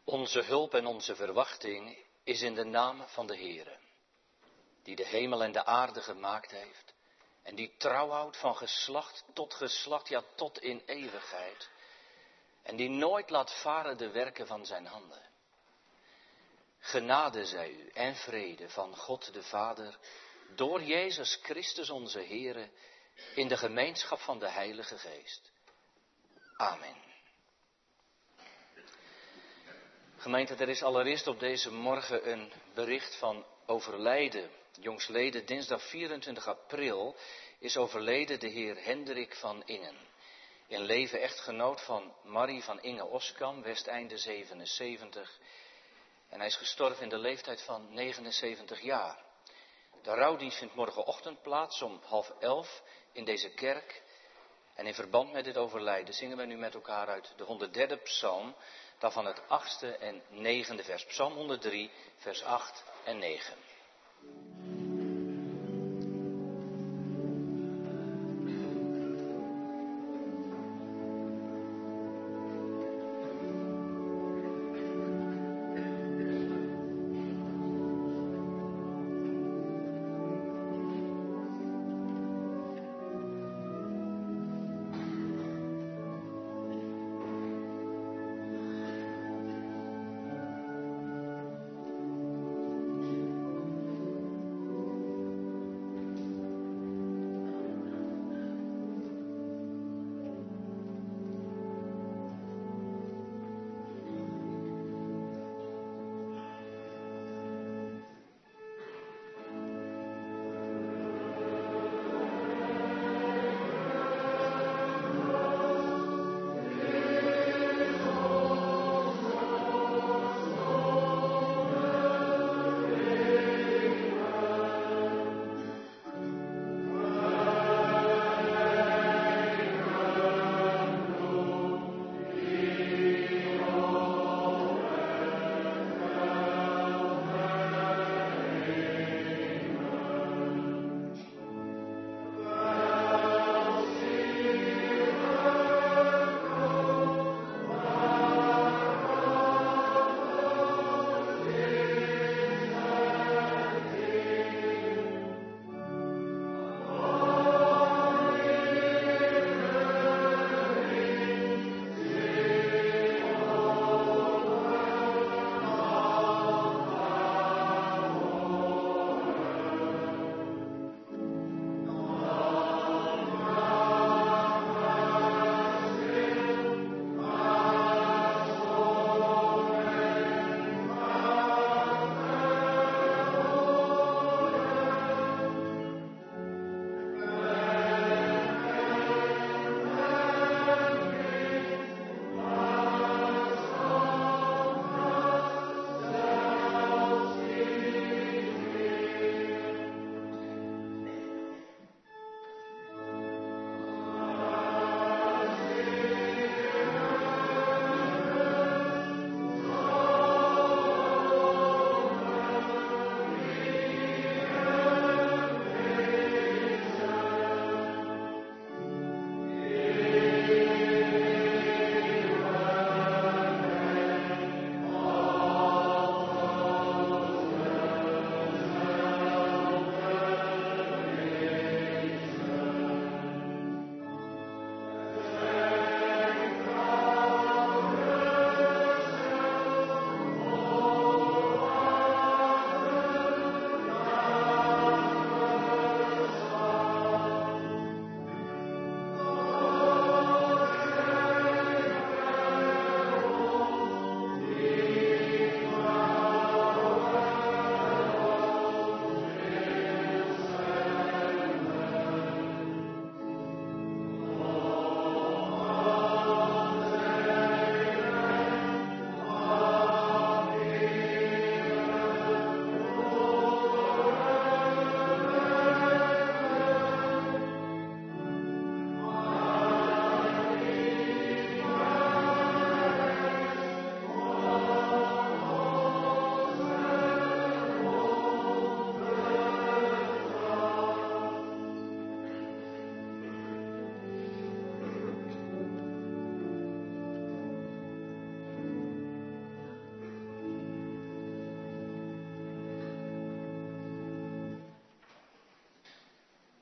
Onze hulp en onze verwachting is in de naam van de Heere, die de hemel en de aarde gemaakt heeft en die trouw houdt van geslacht, ja tot in eeuwigheid, en die nooit laat varen de werken van zijn handen. Genade zij u en vrede van God de Vader, door Jezus Christus onze Heere, in de gemeenschap van de Heilige Geest. Amen. Gemeente, er is allereerst op deze morgen een bericht van overlijden. Jongstleden, dinsdag 24 april, is overleden de heer Hendrik van Ingen. In leven echtgenoot van Marie van Inge-Oskam, Westeinde 77. En hij is gestorven in de leeftijd van 79 jaar. De rouwdienst vindt morgenochtend plaats om 10:30 in deze kerk. En in verband met dit overlijden zingen we nu met elkaar uit de 103e psalm, daarvan het 8e en 9e vers. Psalm 103, vers 8 en 9.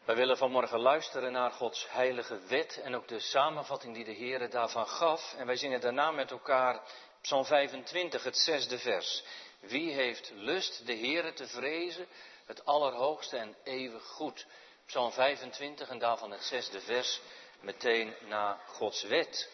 Wij willen vanmorgen luisteren naar Gods heilige wet en ook de samenvatting die de Heere daarvan gaf. En wij zingen daarna met elkaar Psalm 25, het 6e vers. Wie heeft lust de Heere te vrezen, het Allerhoogste en eeuwig goed. Psalm 25 en daarvan het 6e vers, meteen na Gods wet.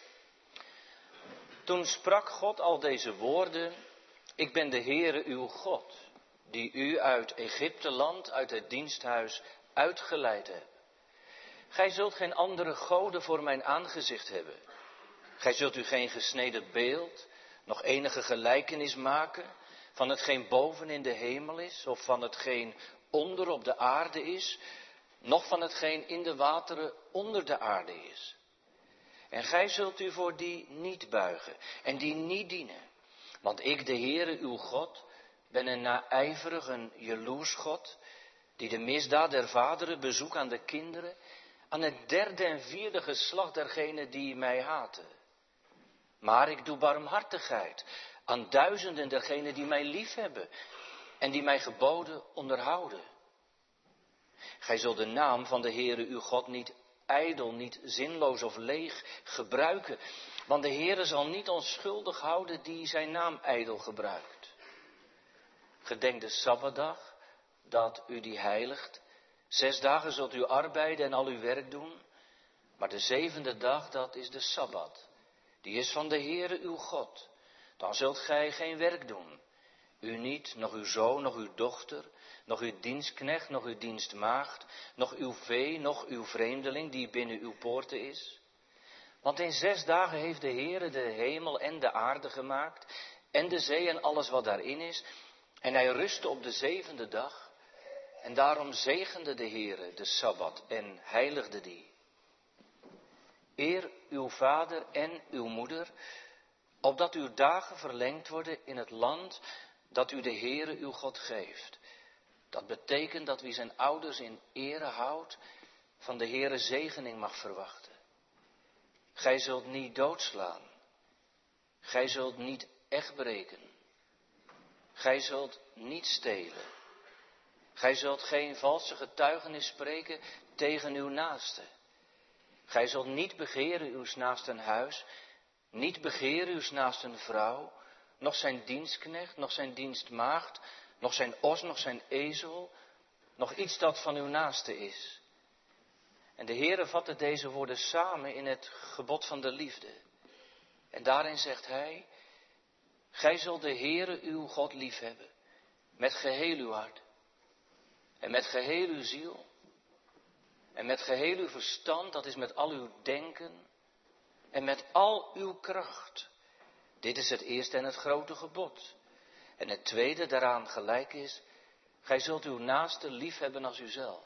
Toen sprak God al deze woorden: Ik ben de Heere uw God, die u uit Egypteland, uit het diensthuis uitgeleid heb. Gij zult geen andere goden voor mijn aangezicht hebben. Gij zult u geen gesneden beeld, nog enige gelijkenis maken van hetgeen boven in de hemel is, of van hetgeen onder op de aarde is, noch van hetgeen in de wateren onder de aarde is. En gij zult u voor die niet buigen en die niet dienen. Want ik, de Heere uw God, ben een naijverig, een jaloers God, die de misdaad der vaderen bezoekt aan de kinderen, aan het 3e en 4e geslacht dergenen die mij haten. Maar ik doe barmhartigheid aan duizenden dergenen die mij liefhebben en die mijn geboden onderhouden. Gij zult de naam van de Heere uw God niet ijdel, niet zinloos of leeg gebruiken, want de Heere zal niet onschuldig houden die zijn naam ijdel gebruikt. Gedenk de Sabbatdag, dat u die heiligt. 6 dagen zult u arbeiden en al uw werk doen. Maar de 7e dag, dat is de Sabbat. Die is van de Heere uw God. Dan zult gij geen werk doen. U niet, nog uw zoon, nog uw dochter, nog uw dienstknecht, nog uw dienstmaagd, nog uw vee, nog uw vreemdeling die binnen uw poorten is. Want in 6 dagen heeft de Heere de hemel en de aarde gemaakt, en de zee en alles wat daarin is. En hij rustte op de 7e dag. En daarom zegende de Heere de Sabbat en heiligde die. Eer uw vader en uw moeder, opdat uw dagen verlengd worden in het land dat u de Heere uw God geeft. Dat betekent dat wie zijn ouders in ere houdt, van de Heere zegening mag verwachten. Gij zult niet doodslaan. Gij zult niet echtbreken. Gij zult niet stelen. Gij zult geen valse getuigenis spreken tegen uw naaste. Gij zult niet begeren uws naasten huis, niet begeren uws naasten vrouw, noch zijn dienstknecht, noch zijn dienstmaagd, noch zijn os, noch zijn ezel, nog iets dat van uw naaste is. En de Heere vatte deze woorden samen in het gebod van de liefde. En daarin zegt hij: Gij zult de Heere uw God liefhebben, met geheel uw hart. En met geheel uw ziel. En met geheel uw verstand, dat is met al uw denken. En met al uw kracht. Dit is het eerste en het grote gebod. En het tweede daaraan gelijk is: gij zult uw naaste liefhebben als uzelf.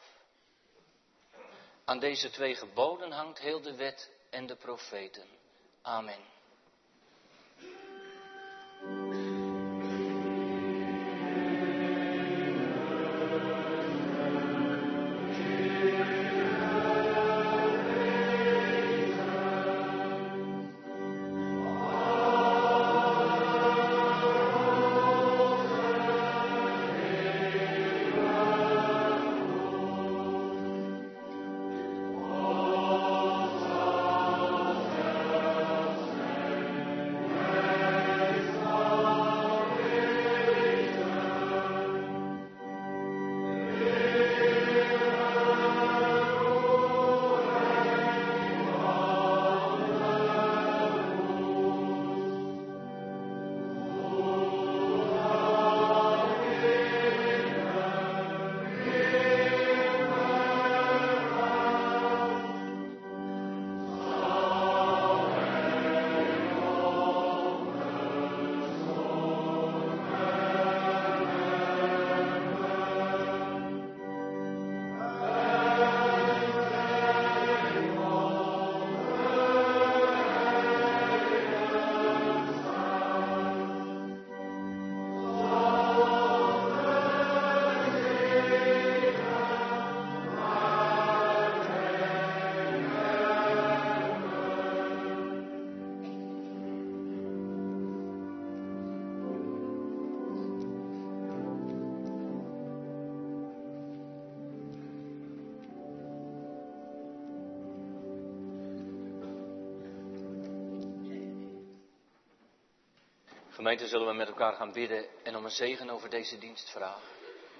Aan deze 2 geboden hangt heel de wet en de profeten. Amen. Gemeente, zullen we met elkaar gaan bidden en om een zegen over deze dienst vragen.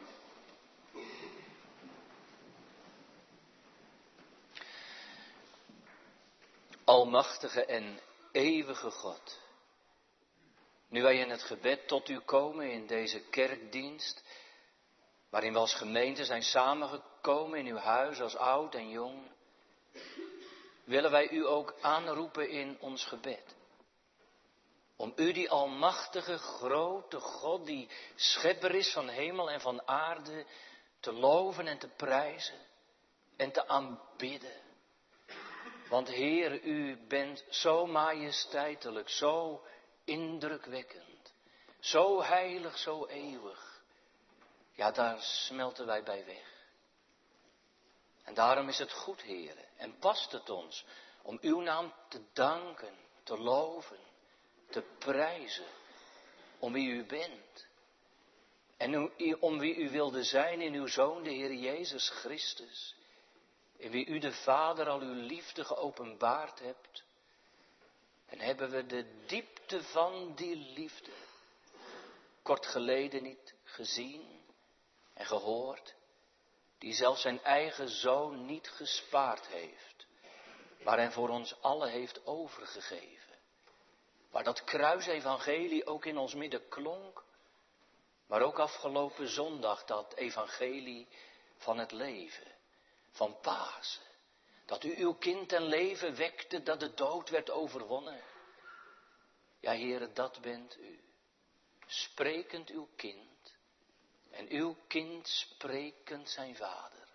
Almachtige en eeuwige God, nu wij in het gebed tot u komen in deze kerkdienst, waarin we als gemeente zijn samengekomen in uw huis als oud en jong, willen wij u ook aanroepen in ons gebed. Om u, die almachtige, grote God, die schepper is van hemel en van aarde, te loven en te prijzen en te aanbidden. Want Heer, u bent zo majesteitelijk, zo indrukwekkend, zo heilig, zo eeuwig. Ja, daar smelten wij bij weg. En daarom is het goed, Heer, en past het ons om uw naam te danken, te loven, te prijzen, om wie u bent. En om wie u wilde zijn in uw Zoon, de Heer Jezus Christus. In wie u de Vader al uw liefde geopenbaard hebt. En hebben we de diepte van die liefde kort geleden niet gezien en gehoord. Die zelfs zijn eigen Zoon niet gespaard heeft. Maar hen voor ons allen heeft overgegeven. Waar dat kruisevangelie ook in ons midden klonk. Maar ook afgelopen zondag dat evangelie van het leven. Van Pasen. Dat u uw kind ten leven wekte, dat de dood werd overwonnen. Ja, Heere, dat bent u. Sprekend uw kind. En uw kind sprekend zijn vader.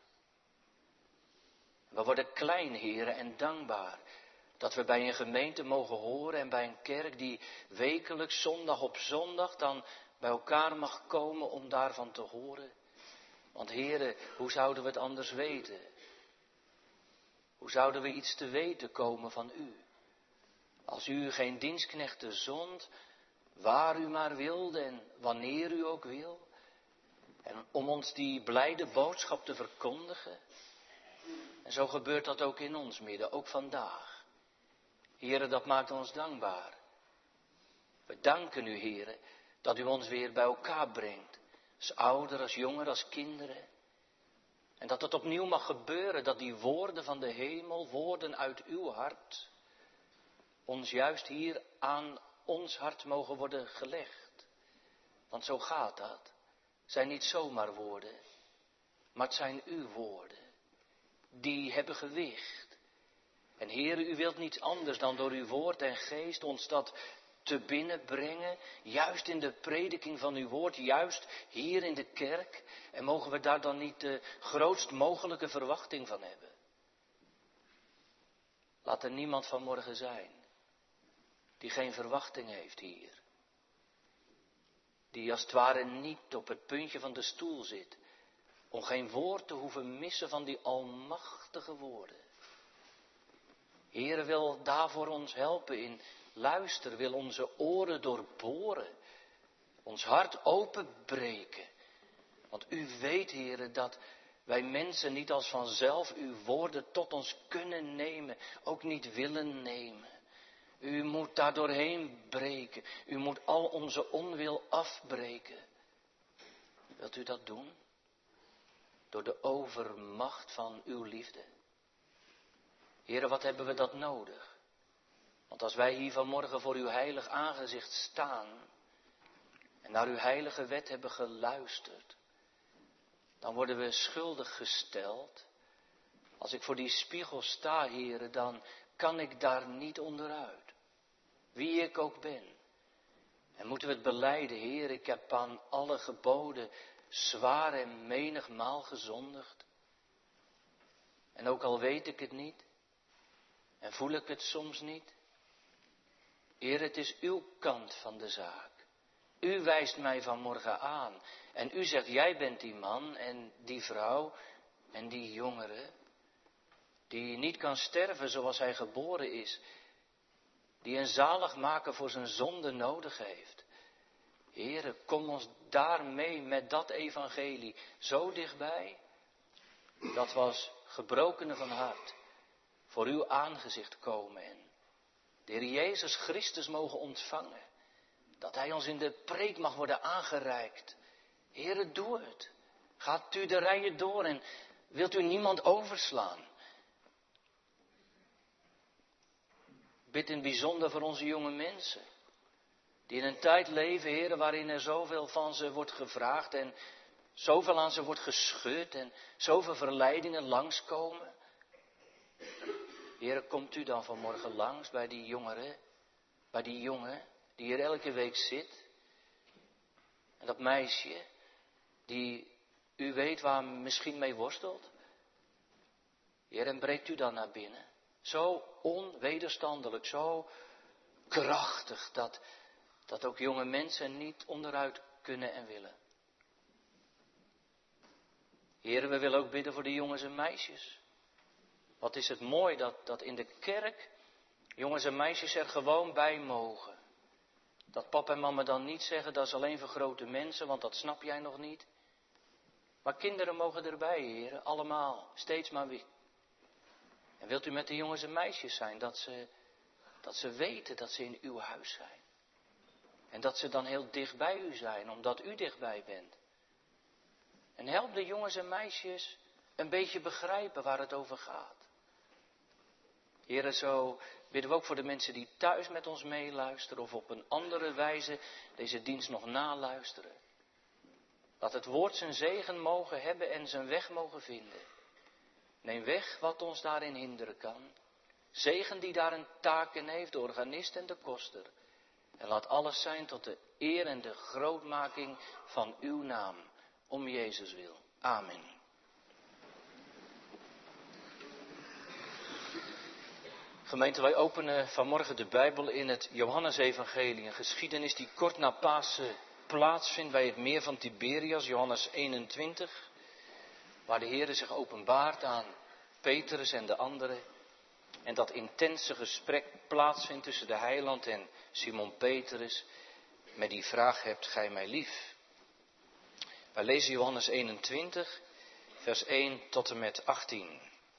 We worden klein, Heere, en dankbaar. Dat we bij een gemeente mogen horen en bij een kerk die wekelijks zondag op zondag dan bij elkaar mag komen om daarvan te horen. Want Heere, hoe zouden we het anders weten? Hoe zouden we iets te weten komen van u? Als u geen dienstknechten zond, waar u maar wilde en wanneer u ook wil. En om ons die blijde boodschap te verkondigen. En zo gebeurt dat ook in ons midden, ook vandaag. Heere, dat maakt ons dankbaar. We danken u, Heere, dat u ons weer bij elkaar brengt. Als ouder, als jonger, als kinderen. En dat het opnieuw mag gebeuren, dat die woorden van de hemel, woorden uit uw hart, ons juist hier aan ons hart mogen worden gelegd. Want zo gaat dat. Het zijn niet zomaar woorden, maar het zijn uw woorden. Die hebben gewicht. En Heere, u wilt niets anders dan door uw woord en geest ons dat te binnenbrengen, juist in de prediking van uw woord, juist hier in de kerk. En mogen we daar dan niet de grootst mogelijke verwachting van hebben. Laat er niemand vanmorgen zijn die geen verwachting heeft hier. Die als het ware niet op het puntje van de stoel zit, om geen woord te hoeven missen van die almachtige woorden. Heere wil daarvoor ons helpen in luister, wil onze oren doorboren, ons hart openbreken. Want u weet, Heere, dat wij mensen niet als vanzelf uw woorden tot ons kunnen nemen, ook niet willen nemen. U moet daar doorheen breken, u moet al onze onwil afbreken. Wilt u dat doen? Door de overmacht van uw liefde. Heere, wat hebben we dat nodig? Want als wij hier vanmorgen voor uw heilig aangezicht staan en naar uw heilige wet hebben geluisterd, dan worden we schuldig gesteld. Als ik voor die spiegel sta, Heere, dan kan ik daar niet onderuit. Wie ik ook ben. En moeten we het belijden, Heer, ik heb aan alle geboden zwaar en menigmaal gezondigd. En ook al weet ik het niet, en voel ik het soms niet. Heer, het is uw kant van de zaak. U wijst mij vanmorgen aan. En u zegt, jij bent die man en die vrouw en die jongere, die niet kan sterven zoals hij geboren is. Die een zaligmaker voor zijn zonde nodig heeft. Heere, kom ons daarmee met dat evangelie zo dichtbij. Dat we als gebrokenen van hart voor uw aangezicht komen en de Heer Jezus Christus mogen ontvangen. Dat hij ons in de preek mag worden aangereikt. Heere, doe het. Gaat u de rijen door en wilt u niemand overslaan? Bid in het bijzonder voor onze jonge mensen. Die in een tijd leven, Heere, waarin er zoveel van ze wordt gevraagd en zoveel aan ze wordt gescheurd en zoveel verleidingen langskomen. Heere, komt u dan vanmorgen langs bij die jongeren, bij die jongen die hier elke week zit. En dat meisje die u weet waar misschien mee worstelt. Heer, en breekt u dan naar binnen. Zo onwederstandelijk, zo krachtig dat ook jonge mensen niet onderuit kunnen en willen. Heer, we willen ook bidden voor de jongens en meisjes. Wat is het mooi dat in de kerk jongens en meisjes er gewoon bij mogen. Dat papa en mama dan niet zeggen, dat is alleen voor grote mensen, want dat snap jij nog niet. Maar kinderen mogen erbij, heren, allemaal, steeds maar weer. En wilt u met de jongens en meisjes zijn, dat ze weten dat ze in uw huis zijn. En dat ze dan heel dicht bij u zijn, omdat u dichtbij bent. En help de jongens en meisjes een beetje begrijpen waar het over gaat. Heren, zo bidden we ook voor de mensen die thuis met ons meeluisteren of op een andere wijze deze dienst nog naluisteren. Dat het woord zijn zegen mogen hebben en zijn weg mogen vinden. Neem weg wat ons daarin hinderen kan. Zegen die daar een taak in heeft, de organist en de koster. En laat alles zijn tot de eer en de grootmaking van uw naam. Om Jezus wil. Amen. Gemeente, wij openen vanmorgen de Bijbel in het Johannesevangelie. Een geschiedenis die kort na Pasen plaatsvindt bij het meer van Tiberias, Johannes 21. Waar de Heere zich openbaart aan Petrus en de anderen. En dat intense gesprek plaatsvindt tussen de heiland en Simon Petrus. Met die vraag, hebt gij mij lief? Wij lezen Johannes 21, vers 1 tot en met 18.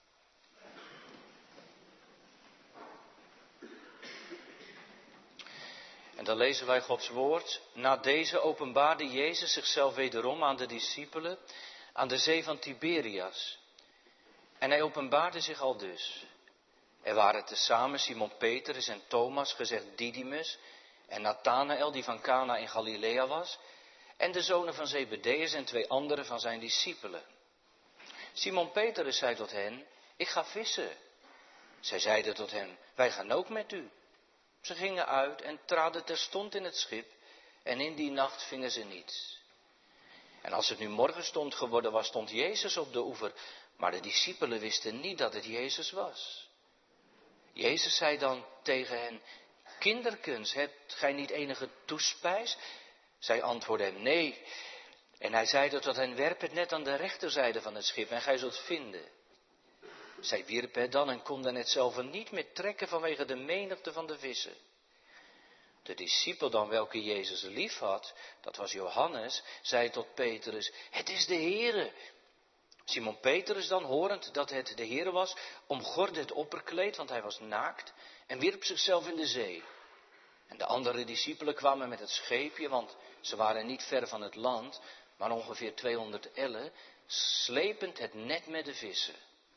En dan lezen wij Gods woord. Na deze openbaarde Jezus zichzelf wederom aan de discipelen aan de zee van Tiberias. En hij openbaarde zich aldus. Er waren tezamen Simon Petrus en Thomas, gezegd Didymus, en Nathanael die van Cana in Galilea was, en de zonen van Zebedeus en 2 anderen van zijn discipelen. Simon Petrus zei tot hen, ik ga vissen. Zij zeiden tot hem, wij gaan ook met u. Ze gingen uit en traden terstond in het schip, en in die nacht vingen ze niets. En als het nu morgenstond geworden was, stond Jezus op de oever, maar de discipelen wisten niet dat het Jezus was. Jezus zei dan tegen hen, kinderkens, hebt gij niet enige toespijs? Zij antwoordden hem, nee. En hij zeide tot hen, werp het net aan de rechterzijde van het schip en gij zult vinden. Zij wierpen het dan en konden het zelf niet meer trekken vanwege de menigte van de vissen. De discipel dan, welke Jezus lief had, dat was Johannes, zei tot Petrus, het is de Heere. Simon Petrus dan, horend dat het de Heere was, omgordde het opperkleed, want hij was naakt, en wierp zichzelf in de zee. En de andere discipelen kwamen met het scheepje, want ze waren niet ver van het land, maar ongeveer 200 ellen, slepend het net met de vissen.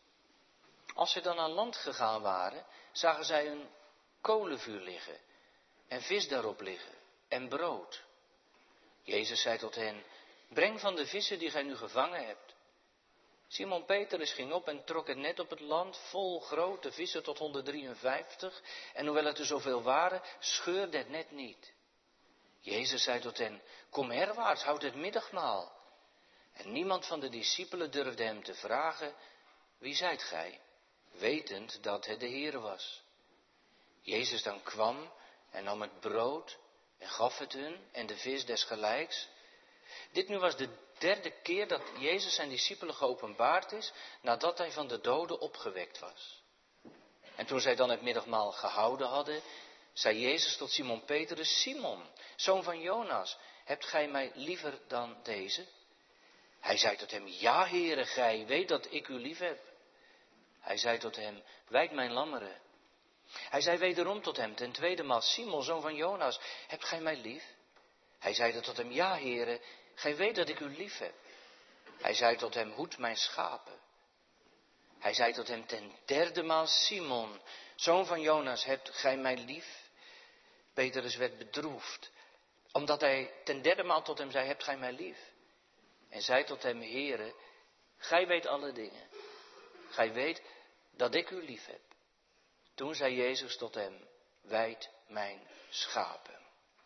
Als ze dan aan land gegaan waren, zagen zij een kolenvuur liggen, en vis daarop liggen, en brood. Jezus zei tot hen, breng van de vissen die gij nu gevangen hebt. Simon Petrus ging op en trok het net op het land, vol grote vissen tot 153, en hoewel het er zoveel waren, scheurde het net niet. Jezus zei tot hen, kom herwaarts, houd het middagmaal. En niemand van de discipelen durfde hem te vragen, wie zijt gij? Wetend dat het de Heere was. Jezus dan kwam en nam het brood en gaf het hun en de vis desgelijks. Dit nu was de 3e keer dat Jezus zijn discipelen geopenbaard is, nadat hij van de doden opgewekt was. En toen zij dan het middagmaal gehouden hadden, zei Jezus tot Simon Petrus, Simon, zoon van Jonas, hebt gij mij liever dan deze? Hij zei tot hem, ja Heere, gij weet dat ik u lief heb. Hij zei tot hem, wijd mijn lammeren. Hij zei wederom tot hem, ten tweede maal, Simon, zoon van Jonas, hebt gij mij lief? Hij zeide tot hem, ja, Heere, gij weet dat ik u lief heb. Hij zei tot hem, hoed mijn schapen. Hij zei tot hem ten derde maal, Simon, zoon van Jonas, hebt gij mij lief? Petrus werd bedroefd, omdat hij ten derde maal tot hem zei, hebt gij mij lief? En zei tot hem, Heere, gij weet alle dingen. Gij weet dat ik u lief heb. Toen zei Jezus tot hem, wijd mijn schapen.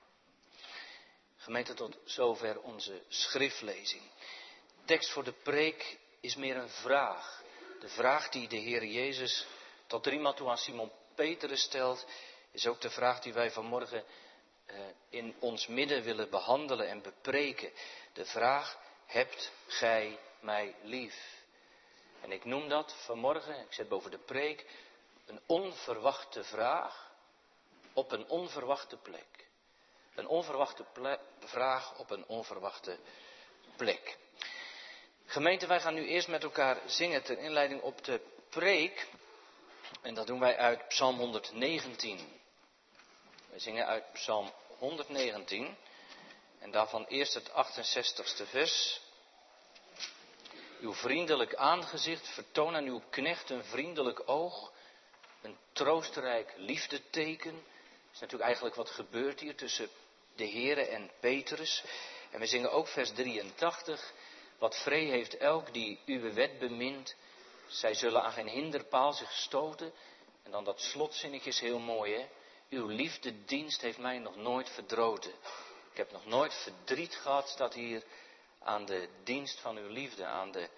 Gemeente, tot zover onze schriftlezing. De tekst voor de preek is meer een vraag. De vraag die de Heer Jezus tot driemaal toe aan Simon Petrus stelt, is ook de vraag die wij vanmorgen in ons midden willen behandelen en bepreken. De vraag, hebt gij mij lief? En ik noem dat vanmorgen, ik zet boven de preek, een onverwachte vraag op een onverwachte plek. Een onverwachte vraag op een onverwachte plek. Gemeente, wij gaan nu eerst met elkaar zingen ter inleiding op de preek. En dat doen wij uit Psalm 119. We zingen uit Psalm 119. En daarvan eerst het 68ste vers. Uw vriendelijk aangezicht vertoon aan uw knecht een vriendelijk oog. Een troostrijk liefdeteken. Dat is natuurlijk eigenlijk wat gebeurt hier tussen de Heere en Petrus. En we zingen ook vers 83. Wat vree heeft elk die uw wet bemint. Zij zullen aan geen hinderpaal zich stoten. En dan dat slotzinnetje is heel mooi, hè. Uw liefdedienst heeft mij nog nooit verdroten. Ik heb nog nooit verdriet gehad, staat hier, aan de dienst van uw liefde, aan de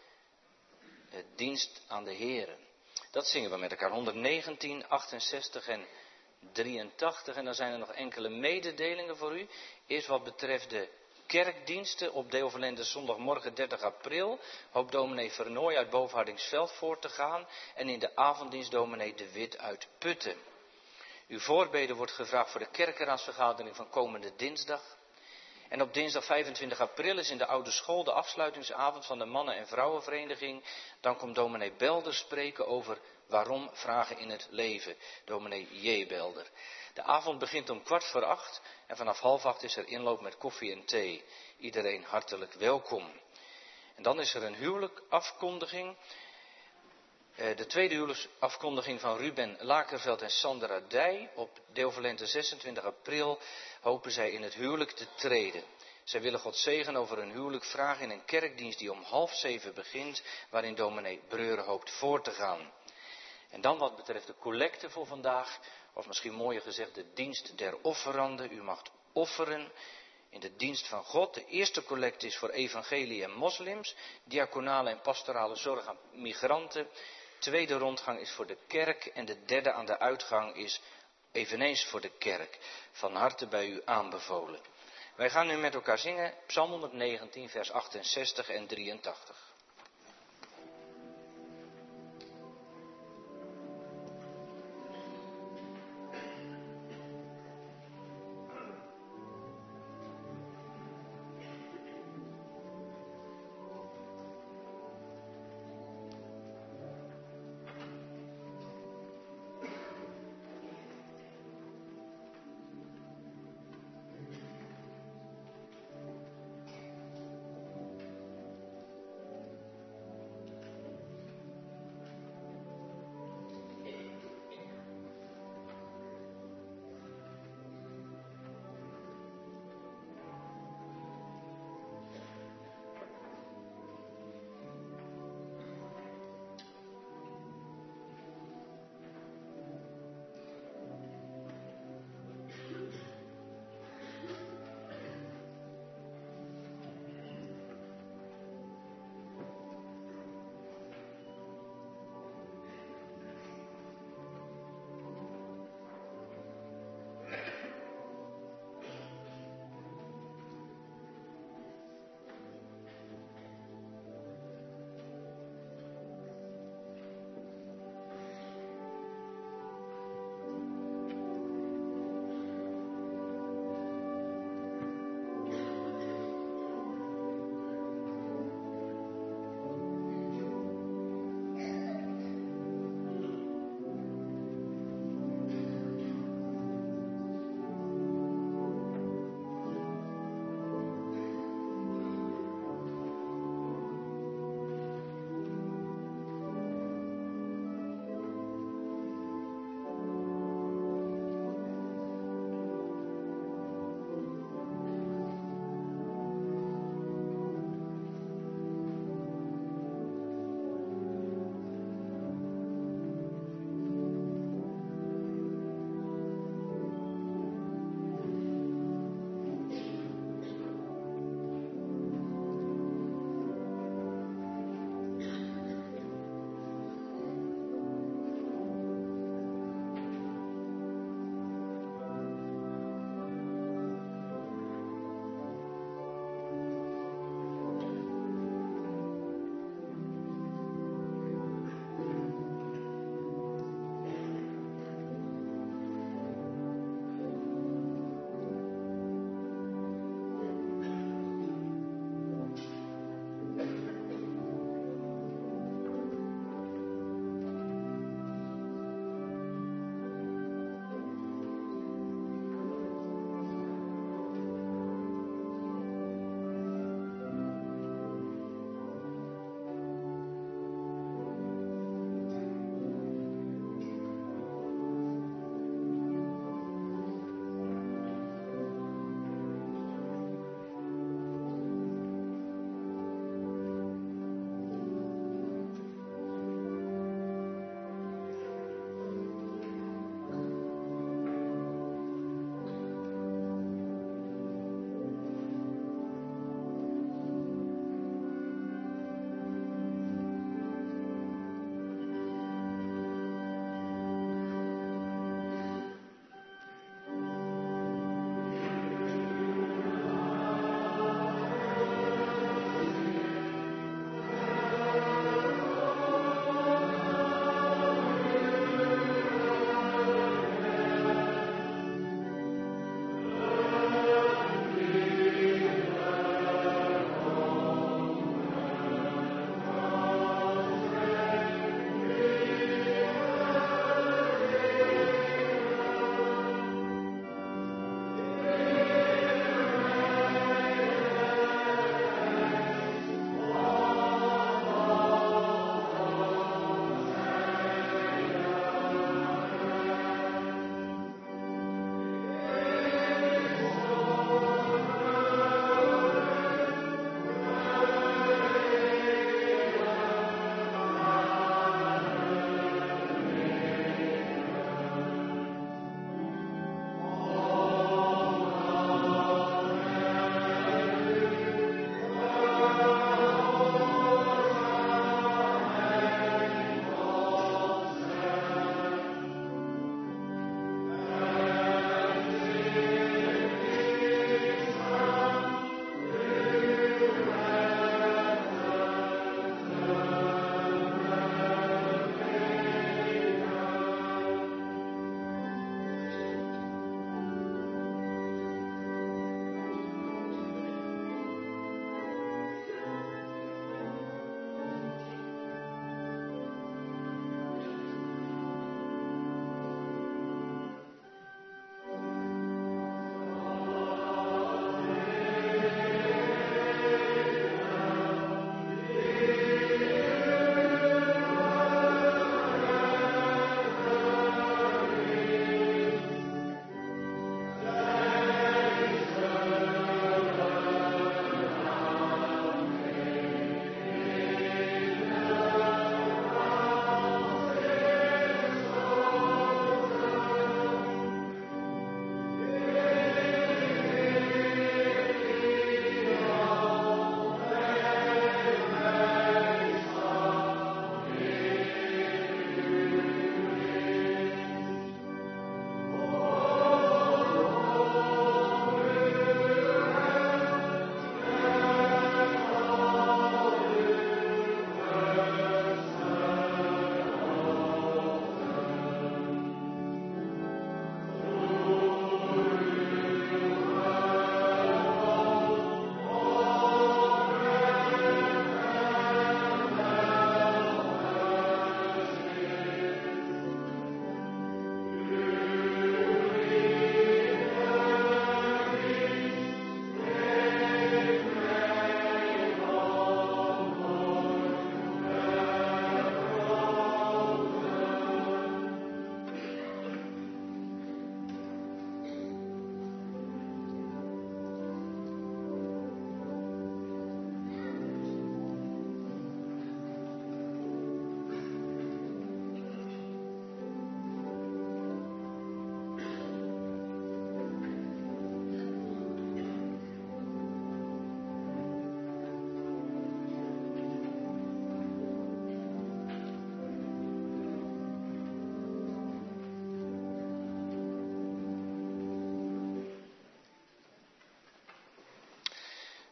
dienst aan de Heere. Dat zingen we met elkaar. 119, 68 en 83. En dan zijn er nog enkele mededelingen voor u. Eerst wat betreft de kerkdiensten op Deoverlende zondagmorgen 30 april. Hoopt dominee Vernooy uit Bovenhardingsveld voor te gaan. En in de avonddienst dominee De Wit uit Putten. Uw voorbeden wordt gevraagd voor de kerkenraadsvergadering van komende dinsdag. En op dinsdag 25 april is in de oude school de afsluitingsavond van de mannen- en vrouwenvereniging. Dan komt dominee Belder spreken over waarom vragen in het leven. Dominee J. Belder. De avond begint om 7:15 en vanaf 7:30 is er inloop met koffie en thee. Iedereen hartelijk welkom. En dan is er een huwelijkafkondiging. De tweede huwelijksafkondiging van Ruben Lakerveld en Sandra Dij. Op Deoverlente 26 april hopen zij in het huwelijk te treden. Zij willen God zegen over hun huwelijk vragen in een kerkdienst die om 6:30 begint, waarin dominee Breuren hoopt voor te gaan. En dan wat betreft de collecte voor vandaag, of misschien mooier gezegd de dienst der offeranden. U mag offeren in de dienst van God. De eerste collecte is voor evangelie en moslims, diaconale en pastorale zorg aan migranten. Tweede rondgang is voor de kerk en de derde aan de uitgang is eveneens voor de kerk. Van harte bij u aanbevolen. Wij gaan nu met elkaar zingen, Psalm 119, vers 68 en 83.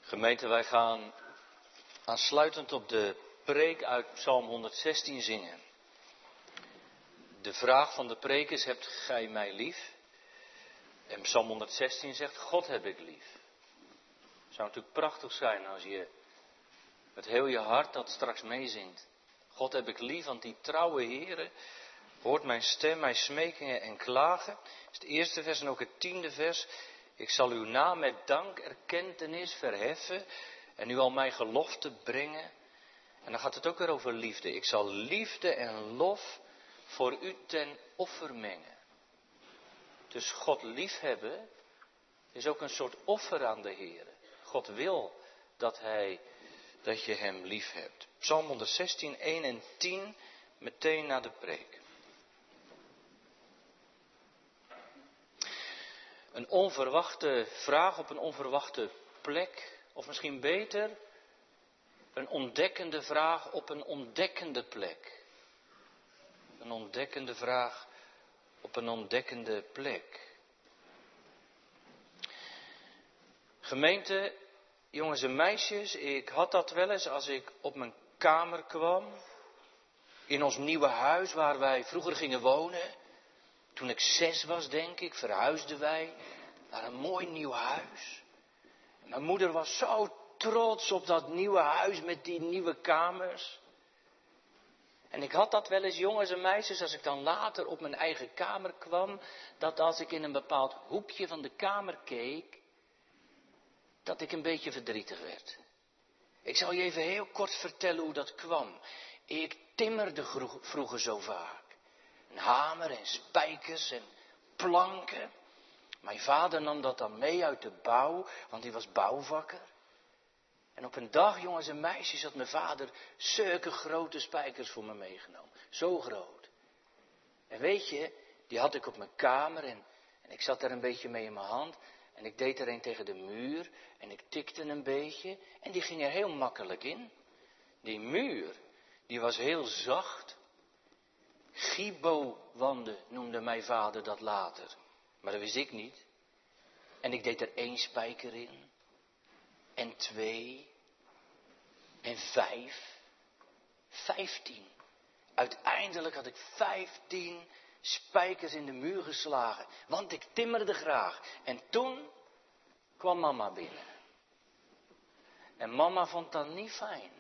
Gemeente, wij gaan aansluitend op de preek uit Psalm 116 zingen. De vraag van de preek is, hebt gij mij lief? En Psalm 116 zegt, God heb ik lief. Het zou natuurlijk prachtig zijn als je met heel je hart dat straks meezingt. God heb ik lief, want die trouwe Heere hoort mijn stem, mijn smekingen en klagen. Dat is het eerste vers en ook het 10e vers. Ik zal uw naam met dank, erkentenis verheffen en u al mijn gelofte brengen. En dan gaat het ook weer over liefde. Ik zal liefde en lof voor u ten offer mengen. Dus God liefhebben is ook een soort offer aan de Heer. God wil dat je hem lief hebt. Psalm 116, 1 en 10, meteen na de preek. Een onverwachte vraag op een onverwachte plek. Of misschien beter, een ontdekkende vraag op een ontdekkende plek. Een ontdekkende vraag op een ontdekkende plek. Gemeente, jongens en meisjes, ik had dat wel eens als ik op mijn kamer kwam. In ons nieuwe huis waar wij vroeger gingen wonen. Toen ik 6 was, denk ik, verhuisden wij naar een mooi nieuw huis. En mijn moeder was zo trots op dat nieuwe huis met die nieuwe kamers. En ik had dat wel eens, jongens en meisjes, als ik dan later op mijn eigen kamer kwam, dat als ik in een bepaald hoekje van de kamer keek, dat ik een beetje verdrietig werd. Ik zal je even heel kort vertellen hoe dat kwam. Ik timmerde vroeger zo vaak. Een hamer en spijkers en planken. Mijn vader nam dat dan mee uit de bouw, want hij was bouwvakker. En op een dag, jongens en meisjes, had mijn vader zulke grote spijkers voor me meegenomen. Zo groot. En weet je, die had ik op mijn kamer en ik zat daar een beetje mee in mijn hand. En ik deed er een tegen de muur en ik tikte een beetje en die ging er heel makkelijk in. Die muur, die was heel zacht. Gibo-wanden noemde mijn vader dat later. Maar dat wist ik niet. En ik deed er 1 spijker in. En 2. En 5. 15. Uiteindelijk had ik 15 spijkers in de muur geslagen. Want ik timmerde graag. En toen kwam mama binnen. En mama vond dat niet fijn.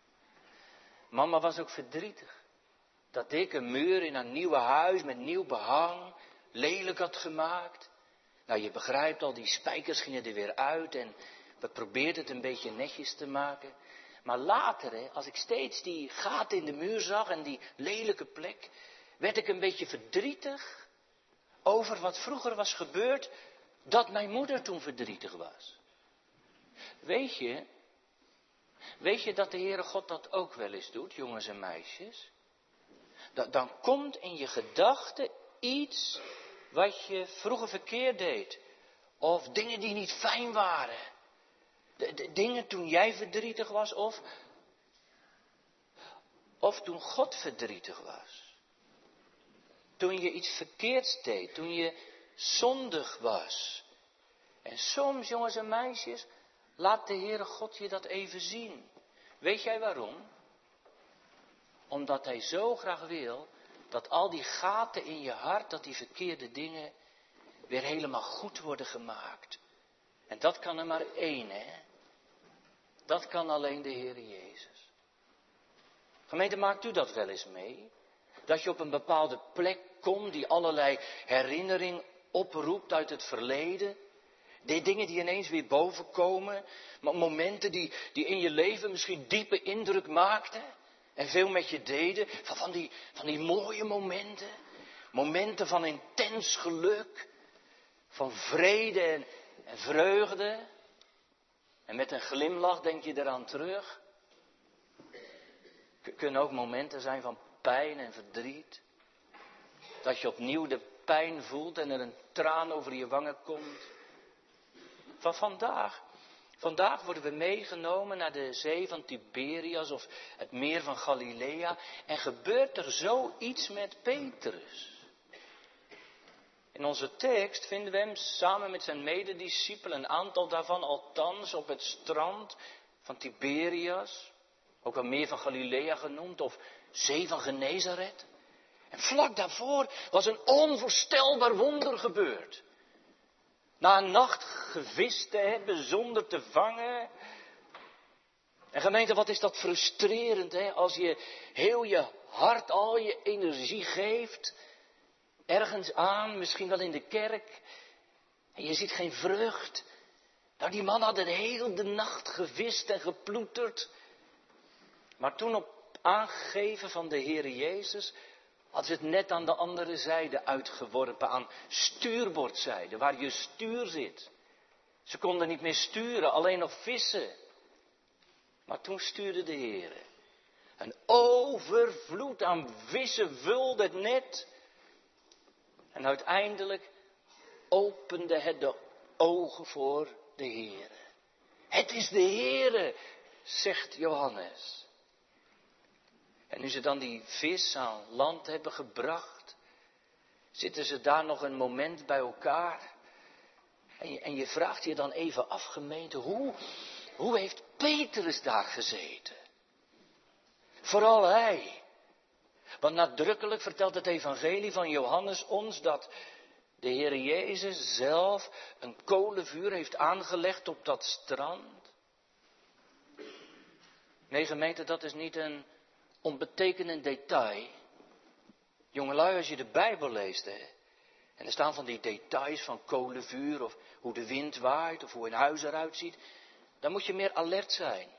Mama was ook verdrietig. Dat ik een muur in een nieuwe huis met nieuw behang lelijk had gemaakt. Nou, je begrijpt al, die spijkers gingen er weer uit en we probeerden het een beetje netjes te maken. Maar later, als ik steeds die gaten in de muur zag en die lelijke plek, werd ik een beetje verdrietig over wat vroeger was gebeurd, dat mijn moeder toen verdrietig was. Weet je dat de Heere God dat ook wel eens doet, jongens en meisjes? Dan komt in je gedachten iets wat je vroeger verkeerd deed. Of dingen die niet fijn waren. De dingen toen jij verdrietig was of toen God verdrietig was. Toen je iets verkeerds deed, toen je zondig was. En soms, jongens en meisjes, laat de Heere God je dat even zien. Weet jij waarom? Omdat Hij zo graag wil dat al die gaten in je hart, dat die verkeerde dingen weer helemaal goed worden gemaakt. En dat kan er maar 1, hè? Dat kan alleen de Heer Jezus. Gemeente, maakt u dat wel eens mee? Dat je op een bepaalde plek komt die allerlei herinnering oproept uit het verleden. Die dingen die ineens weer bovenkomen. Momenten die in je leven misschien diepe indruk maakten. En veel met je deden. Van die mooie momenten. Momenten van intens geluk. Van vrede en vreugde. En met een glimlach denk je eraan terug. Kunnen ook momenten zijn van pijn en verdriet. Dat je opnieuw de pijn voelt en er een traan over je wangen komt. Van vandaag worden we meegenomen naar de zee van Tiberias of het meer van Galilea. En gebeurt er zoiets met Petrus. In onze tekst vinden we hem samen met zijn medediscipelen, een aantal daarvan althans, op het strand van Tiberias, ook wel meer van Galilea genoemd, of zee van Genezaret. En vlak daarvoor was een onvoorstelbaar wonder gebeurd. Na een nacht gevist te hebben zonder te vangen. En gemeente, wat is dat frustrerend, hè? Als je heel je hart, al je energie geeft, ergens aan, misschien wel in de kerk, en je ziet geen vrucht. Nou, die man had de hele nacht gevist en geploeterd. Maar toen op aangeven van de Heere Jezus had ze het net aan de andere zijde uitgeworpen, aan stuurbordzijde, waar je stuur zit. Ze konden niet meer sturen, alleen nog vissen. Maar toen stuurde de Heere. Een overvloed aan vissen vulde het net. En uiteindelijk opende het de ogen voor de Heere. Het is de Heere, zegt Johannes. En nu ze dan die vis aan land hebben gebracht, zitten ze daar nog een moment bij elkaar. En je vraagt je dan even af, gemeente, hoe heeft Petrus daar gezeten? Vooral hij. Want nadrukkelijk vertelt het evangelie van Johannes ons dat de Heere Jezus zelf een kolenvuur heeft aangelegd op dat strand. Nee, gemeente, dat is niet een onbetekenend detail. Jongelui, als je de Bijbel leest, hè, en er staan van die details van kolenvuur, of hoe de wind waait, of hoe een huis eruit ziet, dan moet je meer alert zijn.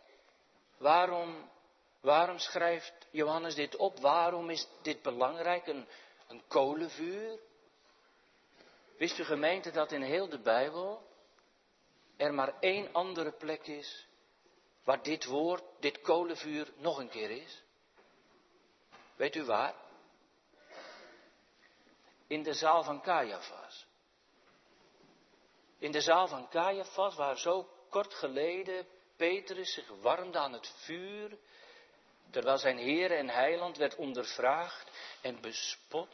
Waarom schrijft Johannes dit op? Waarom is dit belangrijk, een kolenvuur? Wist u, gemeente, dat in heel de Bijbel er maar één andere plek is waar dit woord, dit kolenvuur, nog een keer is? Weet u waar? In de zaal van Caiaphas. In de zaal van Caiaphas, waar zo kort geleden Petrus zich warmde aan het vuur, terwijl zijn Heer en Heiland werd ondervraagd en bespot.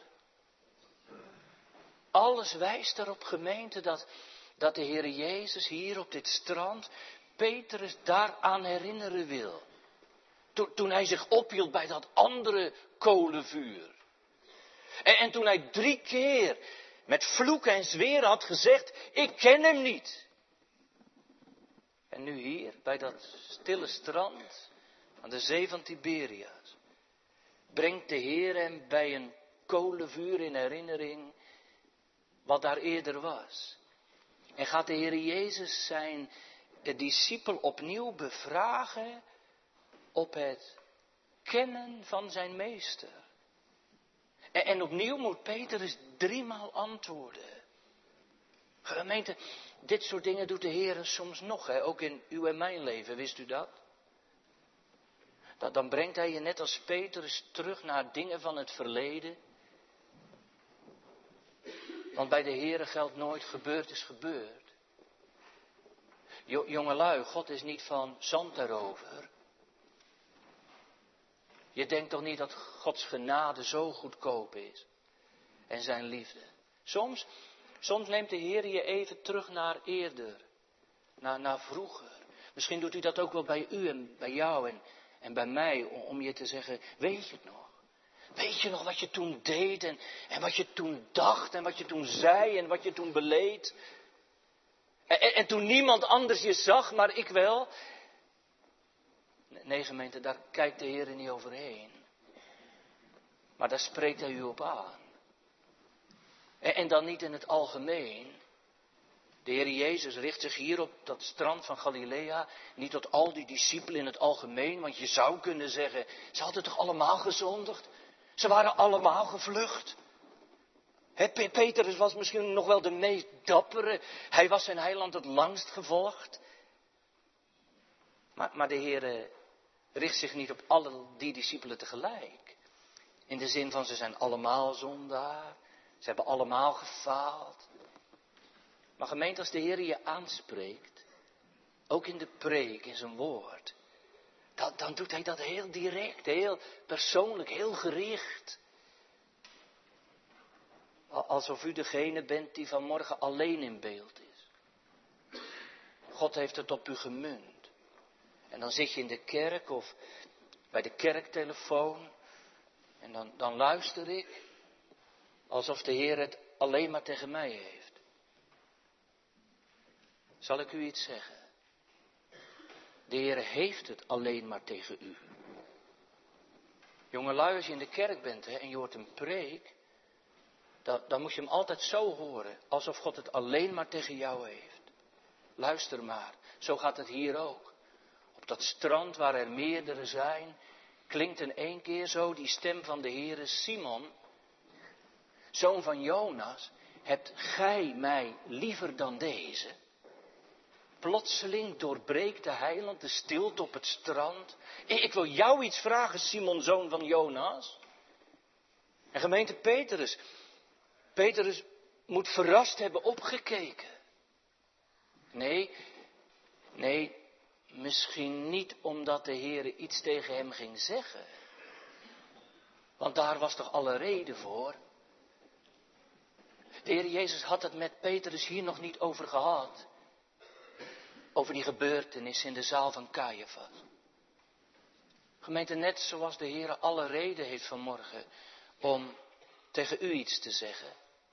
Alles wijst erop, gemeente, dat de Heer Jezus hier op dit strand Petrus daaraan herinneren wil. Toen hij zich ophield bij dat andere kolenvuur. En toen hij 3 keer met vloek en zweer had gezegd, ik ken hem niet. En nu hier, bij dat stille strand aan de zee van Tiberias, brengt de Heer hem bij een kolenvuur in herinnering wat daar eerder was. En gaat de Heer Jezus zijn discipel opnieuw bevragen op het kennen van zijn meester. En opnieuw moet Petrus 3 maal antwoorden. Gemeente, dit soort dingen doet de Heer soms nog, hè? Ook in uw en mijn leven, wist u dat? Dan brengt hij je net als Petrus terug naar dingen van het verleden. Want bij de Heer geldt nooit gebeurd is gebeurd. Jongelui, God is niet van zand erover. Je denkt toch niet dat Gods genade zo goedkoop is. En zijn liefde. Soms neemt de Heer je even terug naar eerder. Naar vroeger. Misschien doet hij dat ook wel bij u en bij jou en bij mij. Om je te zeggen, weet je het nog? Weet je nog wat je toen deed en wat je toen dacht en wat je toen zei en wat je toen beleed? En toen niemand anders je zag, maar ik wel. Nee, gemeente, daar kijkt de Heer niet overheen. Maar daar spreekt hij u op aan. En dan niet in het algemeen. De Heer Jezus richt zich hier op dat strand van Galilea niet tot al die discipelen in het algemeen. Want je zou kunnen zeggen, ze hadden toch allemaal gezondigd? Ze waren allemaal gevlucht. Petrus was misschien nog wel de meest dappere. Hij was zijn heiland het langst gevolgd. Maar de Heer richt zich niet op alle die discipelen tegelijk. In de zin van ze zijn allemaal zondaar. Ze hebben allemaal gefaald. Maar gemeente, als de Heer je aanspreekt, ook in de preek, in zijn woord, dan doet hij dat heel direct, heel persoonlijk, heel gericht. Alsof u degene bent die vanmorgen alleen in beeld is. God heeft het op u gemunt. En dan zit je in de kerk of bij de kerktelefoon. En dan luister ik. Alsof de Heer het alleen maar tegen mij heeft. Zal ik u iets zeggen? De Heer heeft het alleen maar tegen u. Jongelui, als je in de kerk bent en je hoort een preek. Dan moet je hem altijd zo horen. Alsof God het alleen maar tegen jou heeft. Luister maar. Zo gaat het hier ook. Op dat strand waar er meerdere zijn. Klinkt in één keer zo die stem van de Heere. Simon, zoon van Jonas. Hebt gij mij liever dan deze? Plotseling doorbreekt de heiland de stilte op het strand. Ik wil jou iets vragen, Simon, zoon van Jonas. En gemeente Petrus moet verrast hebben opgekeken. Nee, misschien niet omdat de Heere iets tegen hem ging zeggen. Want daar was toch alle reden voor. De Heer Jezus had het met Petrus hier nog niet over gehad. Over die gebeurtenis in de zaal van Caiaphas. Gemeente, net zoals de Heer alle reden heeft vanmorgen om tegen u iets te zeggen.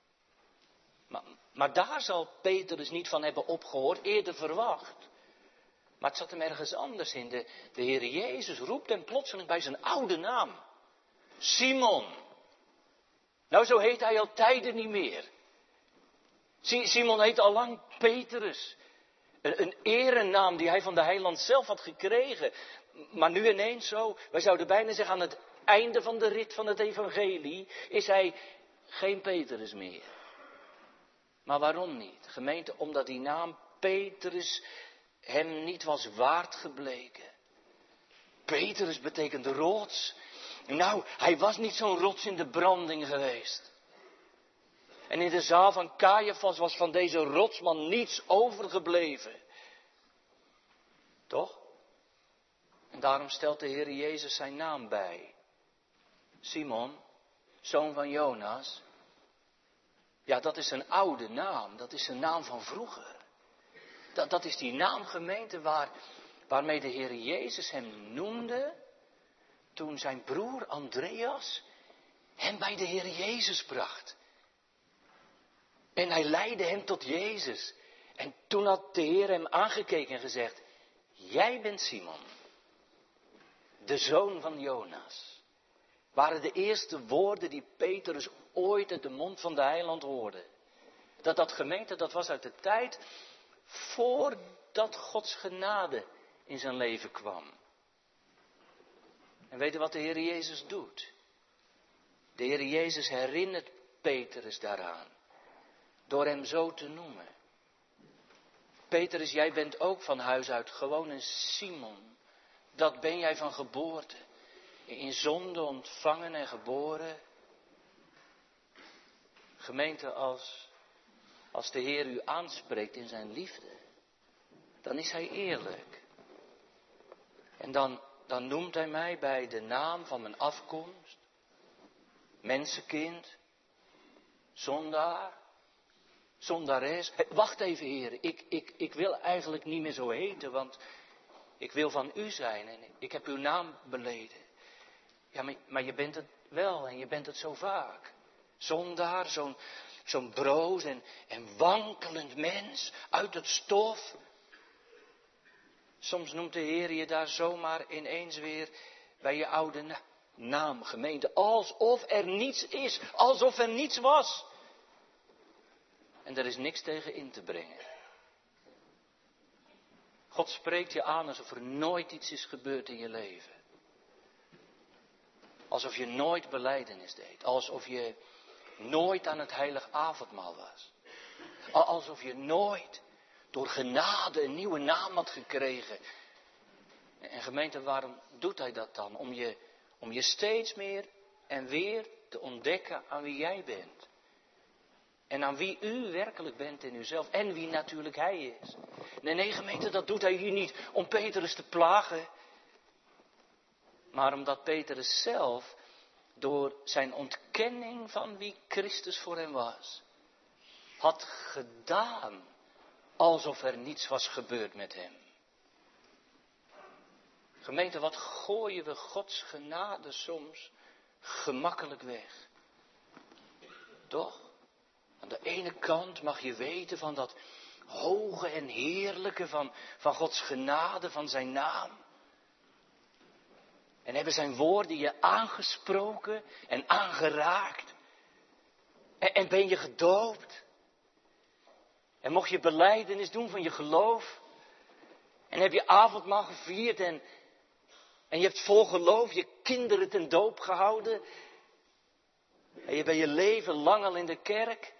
Maar daar zal Petrus niet van hebben opgehoord, eerder verwacht. Maar het zat hem ergens anders in. De Heer Jezus roept hem plotseling bij zijn oude naam. Simon. Nou, zo heet hij al tijden niet meer. Simon heet al lang Petrus. Een erenaam die hij van de heiland zelf had gekregen. Maar nu ineens zo, wij zouden bijna zeggen aan het einde van de rit van het evangelie, is hij geen Petrus meer. Maar waarom niet? Gemeente, omdat die naam Petrus hem niet was waard gebleken. Petrus betekent rots. Nou, hij was niet zo'n rots in de branding geweest. En in de zaal van Caiaphas was van deze rotsman niets overgebleven. Toch? En daarom stelt de Heer Jezus zijn naam bij. Simon, zoon van Jonas. Ja, dat is een oude naam. Dat is een naam van vroeger. Dat is die naamgemeente waarmee de Heer Jezus hem noemde. Toen zijn broer Andreas hem bij de Heer Jezus bracht. En hij leidde hem tot Jezus. En toen had de Heer hem aangekeken en gezegd: jij bent Simon, de zoon van Jonas. Waren de eerste woorden die Petrus ooit uit de mond van de heiland hoorde. Dat gemeente, dat was uit de tijd voordat Gods genade in zijn leven kwam. En weet u wat de Heer Jezus doet? De Heer Jezus herinnert Petrus daaraan. Door hem zo te noemen. Petrus, jij bent ook van huis uit gewoon een Simon. Dat ben jij van geboorte. In zonde ontvangen en geboren. Gemeente, als de Heer u aanspreekt in zijn liefde, dan is hij eerlijk. En dan noemt hij mij bij de naam van mijn afkomst. Mensenkind. Zondaar. Zondares. Wacht even, Heer. Ik wil eigenlijk niet meer zo heten, want ik wil van u zijn en ik heb uw naam beleden. Ja, maar je bent het wel en je bent het zo vaak. Zondaar, zo'n broos en wankelend mens uit het stof. Soms noemt de Heer je daar zomaar ineens weer bij je oude naam, gemeente. Alsof er niets is, alsof er niets was. En er is niks tegen in te brengen. God spreekt je aan alsof er nooit iets is gebeurd in je leven. Alsof je nooit belijdenis deed. Alsof je nooit aan het heilig avondmaal was. Alsof je nooit door genade een nieuwe naam had gekregen. En gemeente, waarom doet hij dat dan? Om je steeds meer en weer te ontdekken aan wie jij bent. En aan wie u werkelijk bent in uzelf. En wie natuurlijk hij is. Nee, gemeente, dat doet hij hier niet om Petrus te plagen. Maar omdat Petrus zelf door zijn ontkenning van wie Christus voor hem was, had gedaan alsof er niets was gebeurd met hem. Gemeente, wat gooien we Gods genade soms gemakkelijk weg. Toch? Aan de ene kant mag je weten van dat hoge en heerlijke van Gods genade, van zijn naam. En hebben zijn woorden je aangesproken en aangeraakt. En ben je gedoopt. En mocht je belijdenis doen van je geloof. En heb je avondmaal gevierd en je hebt vol geloof je kinderen ten doop gehouden. En je bent je leven lang al in de kerk.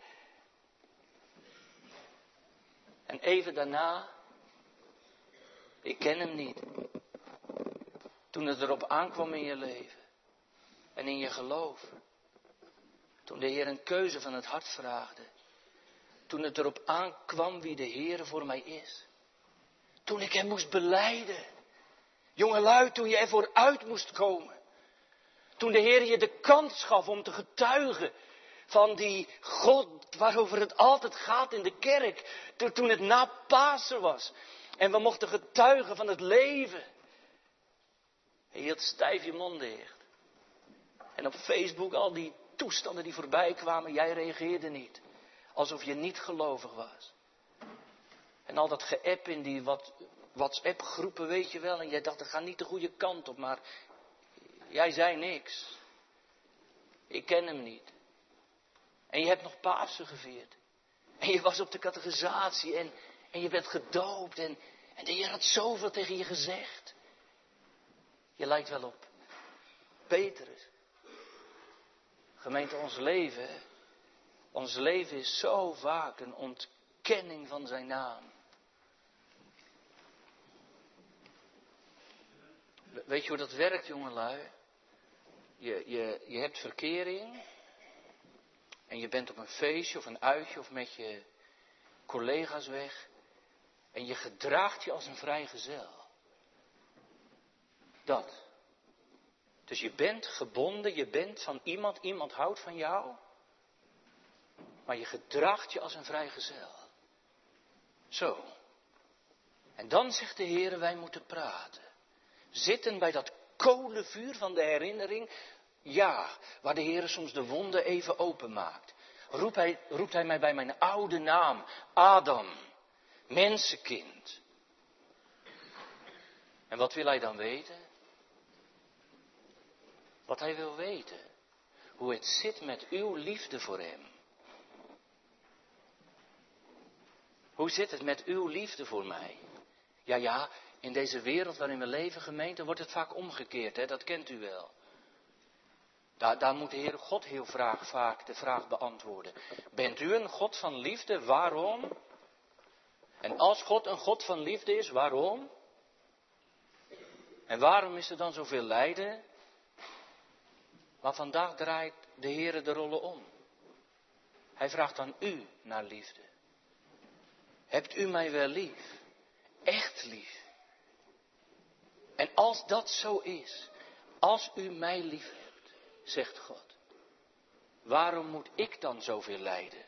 En even daarna, ik ken hem niet. Toen het erop aankwam in je leven en in je geloof. Toen de Heer een keuze van het hart vraagde. Toen het erop aankwam wie de Heer voor mij is. Toen ik hem moest belijden. Jongelui, toen je ervoor uit moest komen. Toen de Heer je de kans gaf om te getuigen van die God waarover het altijd gaat in de kerk. Toen het na Pasen was. En we mochten getuigen van het leven. En je hield stijf je mond dicht. En op Facebook al die toestanden die voorbij kwamen, jij reageerde niet. Alsof je niet gelovig was. En al dat geapp in die WhatsApp groepen, weet je wel. En jij dacht, dat gaat niet de goede kant op, maar jij zei niks. Ik ken hem niet. En je hebt nog Pasen gevierd. En je was op de catechisatie en je werd gedoopt. En de Heer had zoveel tegen je gezegd. Je lijkt wel op Petrus. Gemeente, ons leven is zo vaak een ontkenning van zijn naam. Weet je hoe dat werkt, jongelui? Je hebt verkering. En je bent op een feestje of een uitje of met je collega's weg. En je gedraagt je als een vrijgezel. Dat. Dus je bent gebonden, je bent van iemand houdt van jou. Maar je gedraagt je als een vrijgezel. Zo. En dan zegt de Heer, wij moeten praten. Zitten bij dat kolenvuur van de herinnering. Ja, waar de Heer soms de wonden even openmaakt. Roept hij mij bij mijn oude naam. Adam. Mensenkind. En wat wil hij dan weten? Wat hij wil weten. Hoe het zit met uw liefde voor hem. Hoe zit het met uw liefde voor mij? Ja, in deze wereld waarin we leven, gemeente, wordt het vaak omgekeerd, hè? Dat kent u wel. Daar moet de Heer God heel vaak de vraag beantwoorden. Bent u een God van liefde? Waarom? En als God een God van liefde is, waarom? En waarom is er dan zoveel lijden? Maar vandaag draait de Heer de rollen om. Hij vraagt aan u naar liefde. Hebt u mij wel lief? Echt lief? En als dat zo is, als u mij lief hebt, zegt God, waarom moet ik dan zoveel lijden?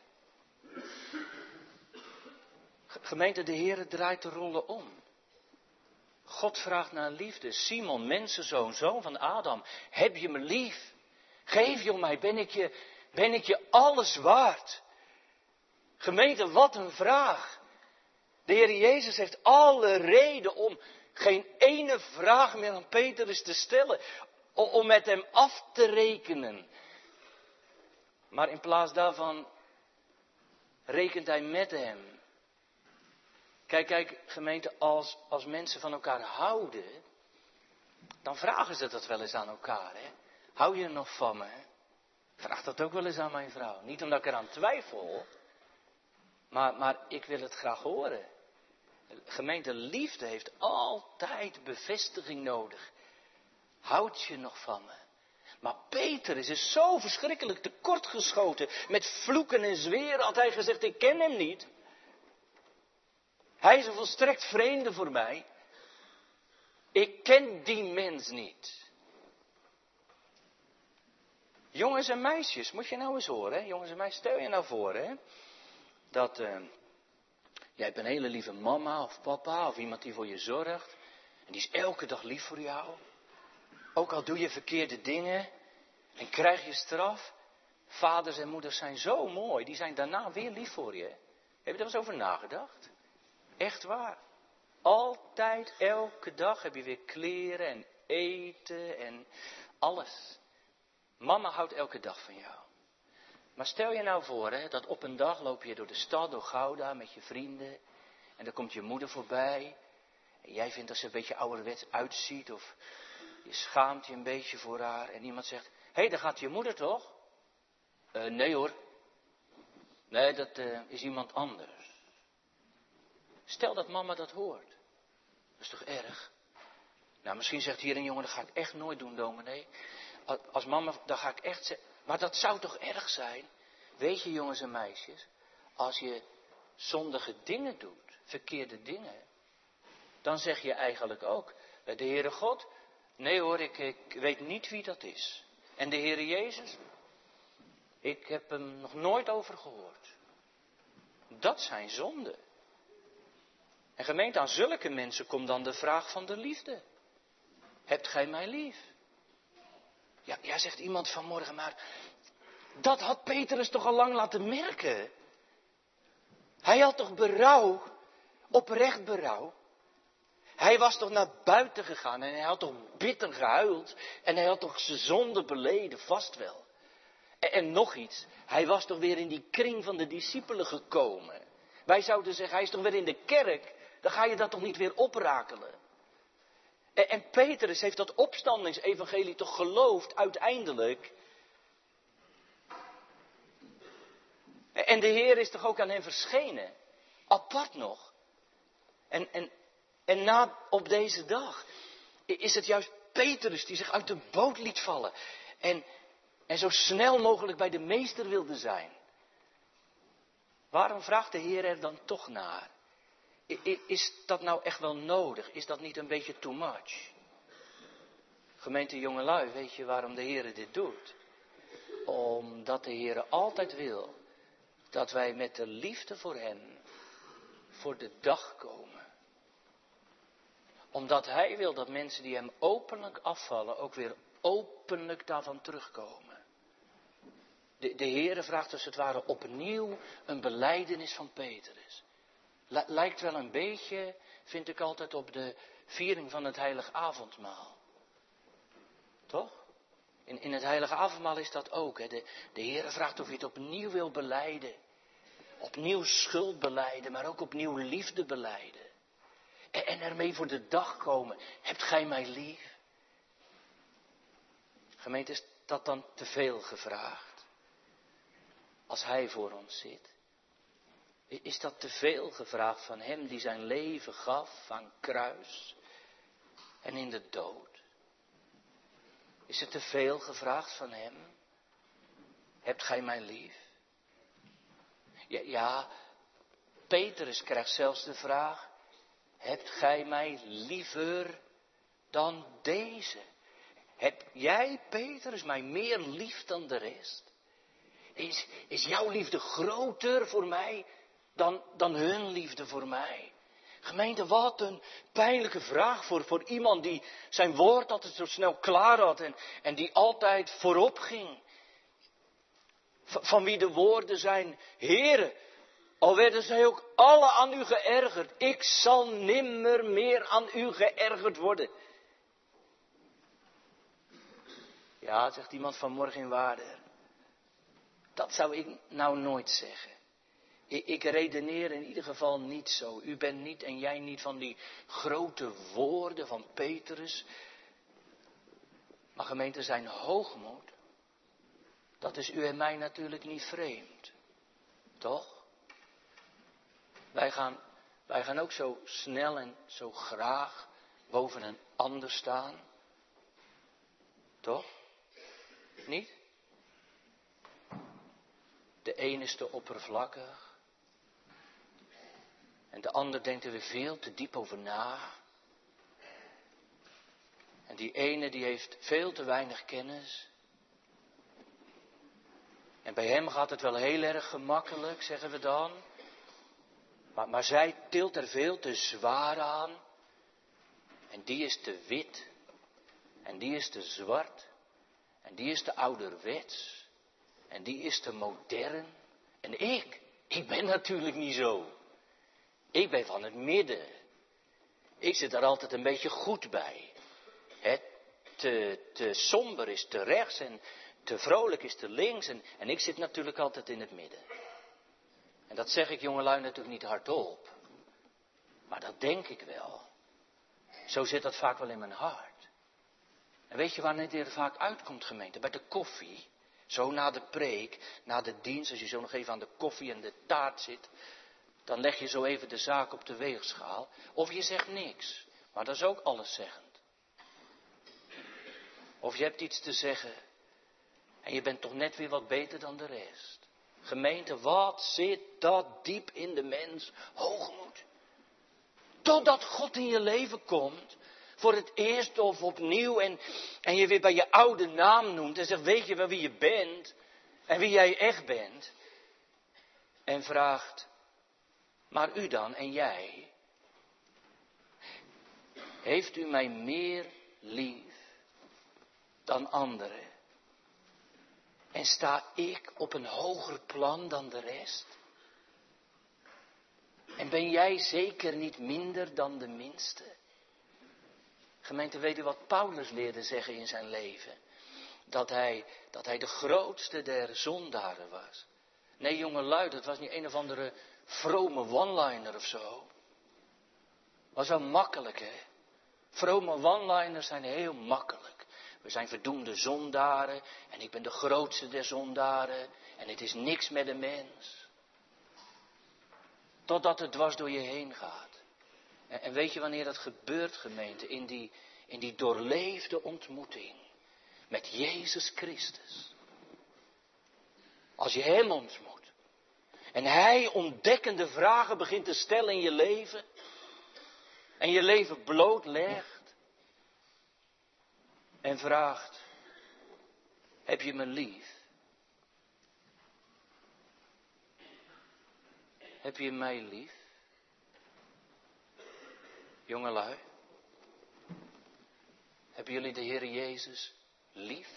Gemeente, de Heer draait de rollen om. God vraagt naar liefde. Simon, mensenzoon, zoon van Adam, heb je me lief? Geef je om mij, ben ik je alles waard? Gemeente, wat een vraag. De Heer Jezus heeft alle reden om geen ene vraag meer aan Petrus te stellen. Om met hem af te rekenen. Maar in plaats daarvan rekent hij met hem. Kijk, gemeente, als mensen van elkaar houden, dan vragen ze dat wel eens aan elkaar. Hè? Hou je nog van me? Vraag dat ook wel eens aan mijn vrouw. Niet omdat ik eraan twijfel, maar ik wil het graag horen. Gemeente, liefde heeft altijd bevestiging nodig. Houd je nog van me? Maar Petrus is zo verschrikkelijk tekortgeschoten. Met vloeken en zweren had hij gezegd, ik ken hem niet. Hij is een volstrekt vreemde voor mij. Ik ken die mens niet. Jongens en meisjes, moet je nou eens horen. Hè? Jongens en meisjes, stel je nou voor hè, dat jij hebt een hele lieve mama of papa of iemand die voor je zorgt. En die is elke dag lief voor jou. Ook al doe je verkeerde dingen en krijg je straf. Vaders en moeders zijn zo mooi, die zijn daarna weer lief voor je. Heb je daar eens over nagedacht? Echt waar. Altijd, elke dag heb je weer kleren en eten en alles. Mama houdt elke dag van jou. Maar stel je nou voor hè, dat op een dag loop je door de stad, door Gouda met je vrienden. En dan komt je moeder voorbij. En jij vindt dat ze een beetje ouderwets uitziet of je schaamt je een beetje voor haar. En iemand zegt, hé, daar gaat je moeder toch? Nee hoor. Nee, dat is iemand anders. Stel dat mama dat hoort. Dat is toch erg? Nou, misschien zegt hier een jongen, dat ga ik echt nooit doen, dominee. Als mama, dan ga ik echt zeggen. Maar dat zou toch erg zijn? Weet je, jongens en meisjes, als je zondige dingen doet, verkeerde dingen, dan zeg je eigenlijk ook, de Heere God, nee hoor, ik weet niet wie dat is. En de Heere Jezus, ik heb hem nog nooit over gehoord. Dat zijn zonden. En gemeente, aan zulke mensen komt dan de vraag van de liefde. Hebt gij mij lief? Ja, zegt iemand vanmorgen, maar dat had Petrus toch al lang laten merken? Hij had toch berouw, oprecht berouw? Hij was toch naar buiten gegaan en hij had toch bitter gehuild en hij had toch zijn zonde beleden, vast wel. En nog iets, hij was toch weer in die kring van de discipelen gekomen. Wij zouden zeggen, hij is toch weer in de kerk, dan ga je dat toch niet weer oprakelen. En Petrus heeft dat opstandingsevangelie toch geloofd uiteindelijk. En de Heer is toch ook aan hem verschenen. Apart nog. En na op deze dag is het juist Petrus die zich uit de boot liet vallen. En zo snel mogelijk bij de meester wilde zijn. Waarom vraagt de Heer er dan toch naar? Is dat nou echt wel nodig? Is dat niet een beetje too much? Gemeente jongelui, weet je waarom de Heer dit doet? Omdat de Heer altijd wil dat wij met de liefde voor hem voor de dag komen. Omdat hij wil dat mensen die hem openlijk afvallen ook weer openlijk daarvan terugkomen. De Heer vraagt als het ware opnieuw een belijdenis van Petrus. Lijkt wel een beetje, vind ik altijd, op de viering van het heilige avondmaal. Toch? In het heilige avondmaal is dat ook. Hè? De Heer vraagt of je het opnieuw wil belijden. Opnieuw schuld belijden, maar ook opnieuw liefde belijden. En ermee voor de dag komen. Hebt gij mij lief? Gemeente, is dat dan te veel gevraagd? Als hij voor ons zit. Is dat te veel gevraagd van hem die zijn leven gaf aan kruis en in de dood? Is het te veel gevraagd van hem? Hebt gij mij lief? Ja, Petrus krijgt zelfs de vraag, hebt gij mij liever dan deze? Heb jij, Petrus, mij meer lief dan de rest? Is jouw liefde groter voor mij dan hun liefde voor mij? Gemeente, wat een pijnlijke vraag voor iemand die zijn woord altijd zo snel klaar had en die altijd voorop ging. Van wie de woorden zijn, Heere, al werden zij ook alle aan u geërgerd, ik zal nimmer meer aan u geërgerd worden. Ja, zegt iemand vanmorgen in Waarder, dat zou ik nou nooit zeggen. Ik redeneer in ieder geval niet zo. U bent niet en jij niet van die grote woorden van Petrus. Maar gemeente, zijn hoogmoed, dat is u en mij natuurlijk niet vreemd. Toch? Wij gaan ook zo snel en zo graag boven een ander staan. Toch? Niet? De een is te oppervlakkig. En de ander denkt er weer veel te diep over na. En die ene die heeft veel te weinig kennis. En bij hem gaat het wel heel erg gemakkelijk, zeggen we dan. Maar zij tilt er veel te zwaar aan. En die is te wit. En die is te zwart. En die is te ouderwets. En die is te modern. En ik ben natuurlijk niet zo. Ik ben van het midden. Ik zit daar altijd een beetje goed bij. Te somber is te rechts en te vrolijk is te links. En ik zit natuurlijk altijd in het midden. En dat zeg ik jongelui natuurlijk niet hardop. Maar dat denk ik wel. Zo zit dat vaak wel in mijn hart. En weet je wanneer het er vaak uitkomt, gemeente? Bij de koffie. Zo na de preek, na de dienst, als je zo nog even aan de koffie en de taart zit. Dan leg je zo even de zaak op de weegschaal. Of je zegt niks. Maar dat is ook alleszeggend. Of je hebt iets te zeggen. En je bent toch net weer wat beter dan de rest. Gemeente, wat zit dat diep in de mens? Hoogmoed. Totdat God in je leven komt. Voor het eerst of opnieuw. En je weer bij je oude naam noemt. En zegt, weet je wel wie je bent? En wie jij echt bent? En vraagt, maar u dan en jij? Heeft u mij meer lief dan anderen? En sta ik op een hoger plan dan de rest? En ben jij zeker niet minder dan de minste? Gemeente, weet u wat Paulus leerde zeggen in zijn leven? Dat hij de grootste der zondaren was. Nee, jongelui, dat was niet een of andere vrome one-liner of zo. Was wel makkelijk, hè? Vrome one-liners zijn heel makkelijk. We zijn verdoemde zondaren en ik ben de grootste der zondaren en het is niks met de mens. Totdat het dwars door je heen gaat. En weet je wanneer dat gebeurt, gemeente? In die doorleefde ontmoeting met Jezus Christus. Als je hem ontmoet. En hij ontdekkende vragen begint te stellen in je leven. En je leven blootlegt. En vraagt, heb je me lief? Heb je mij lief? Jongelui, hebben jullie de Heer Jezus lief?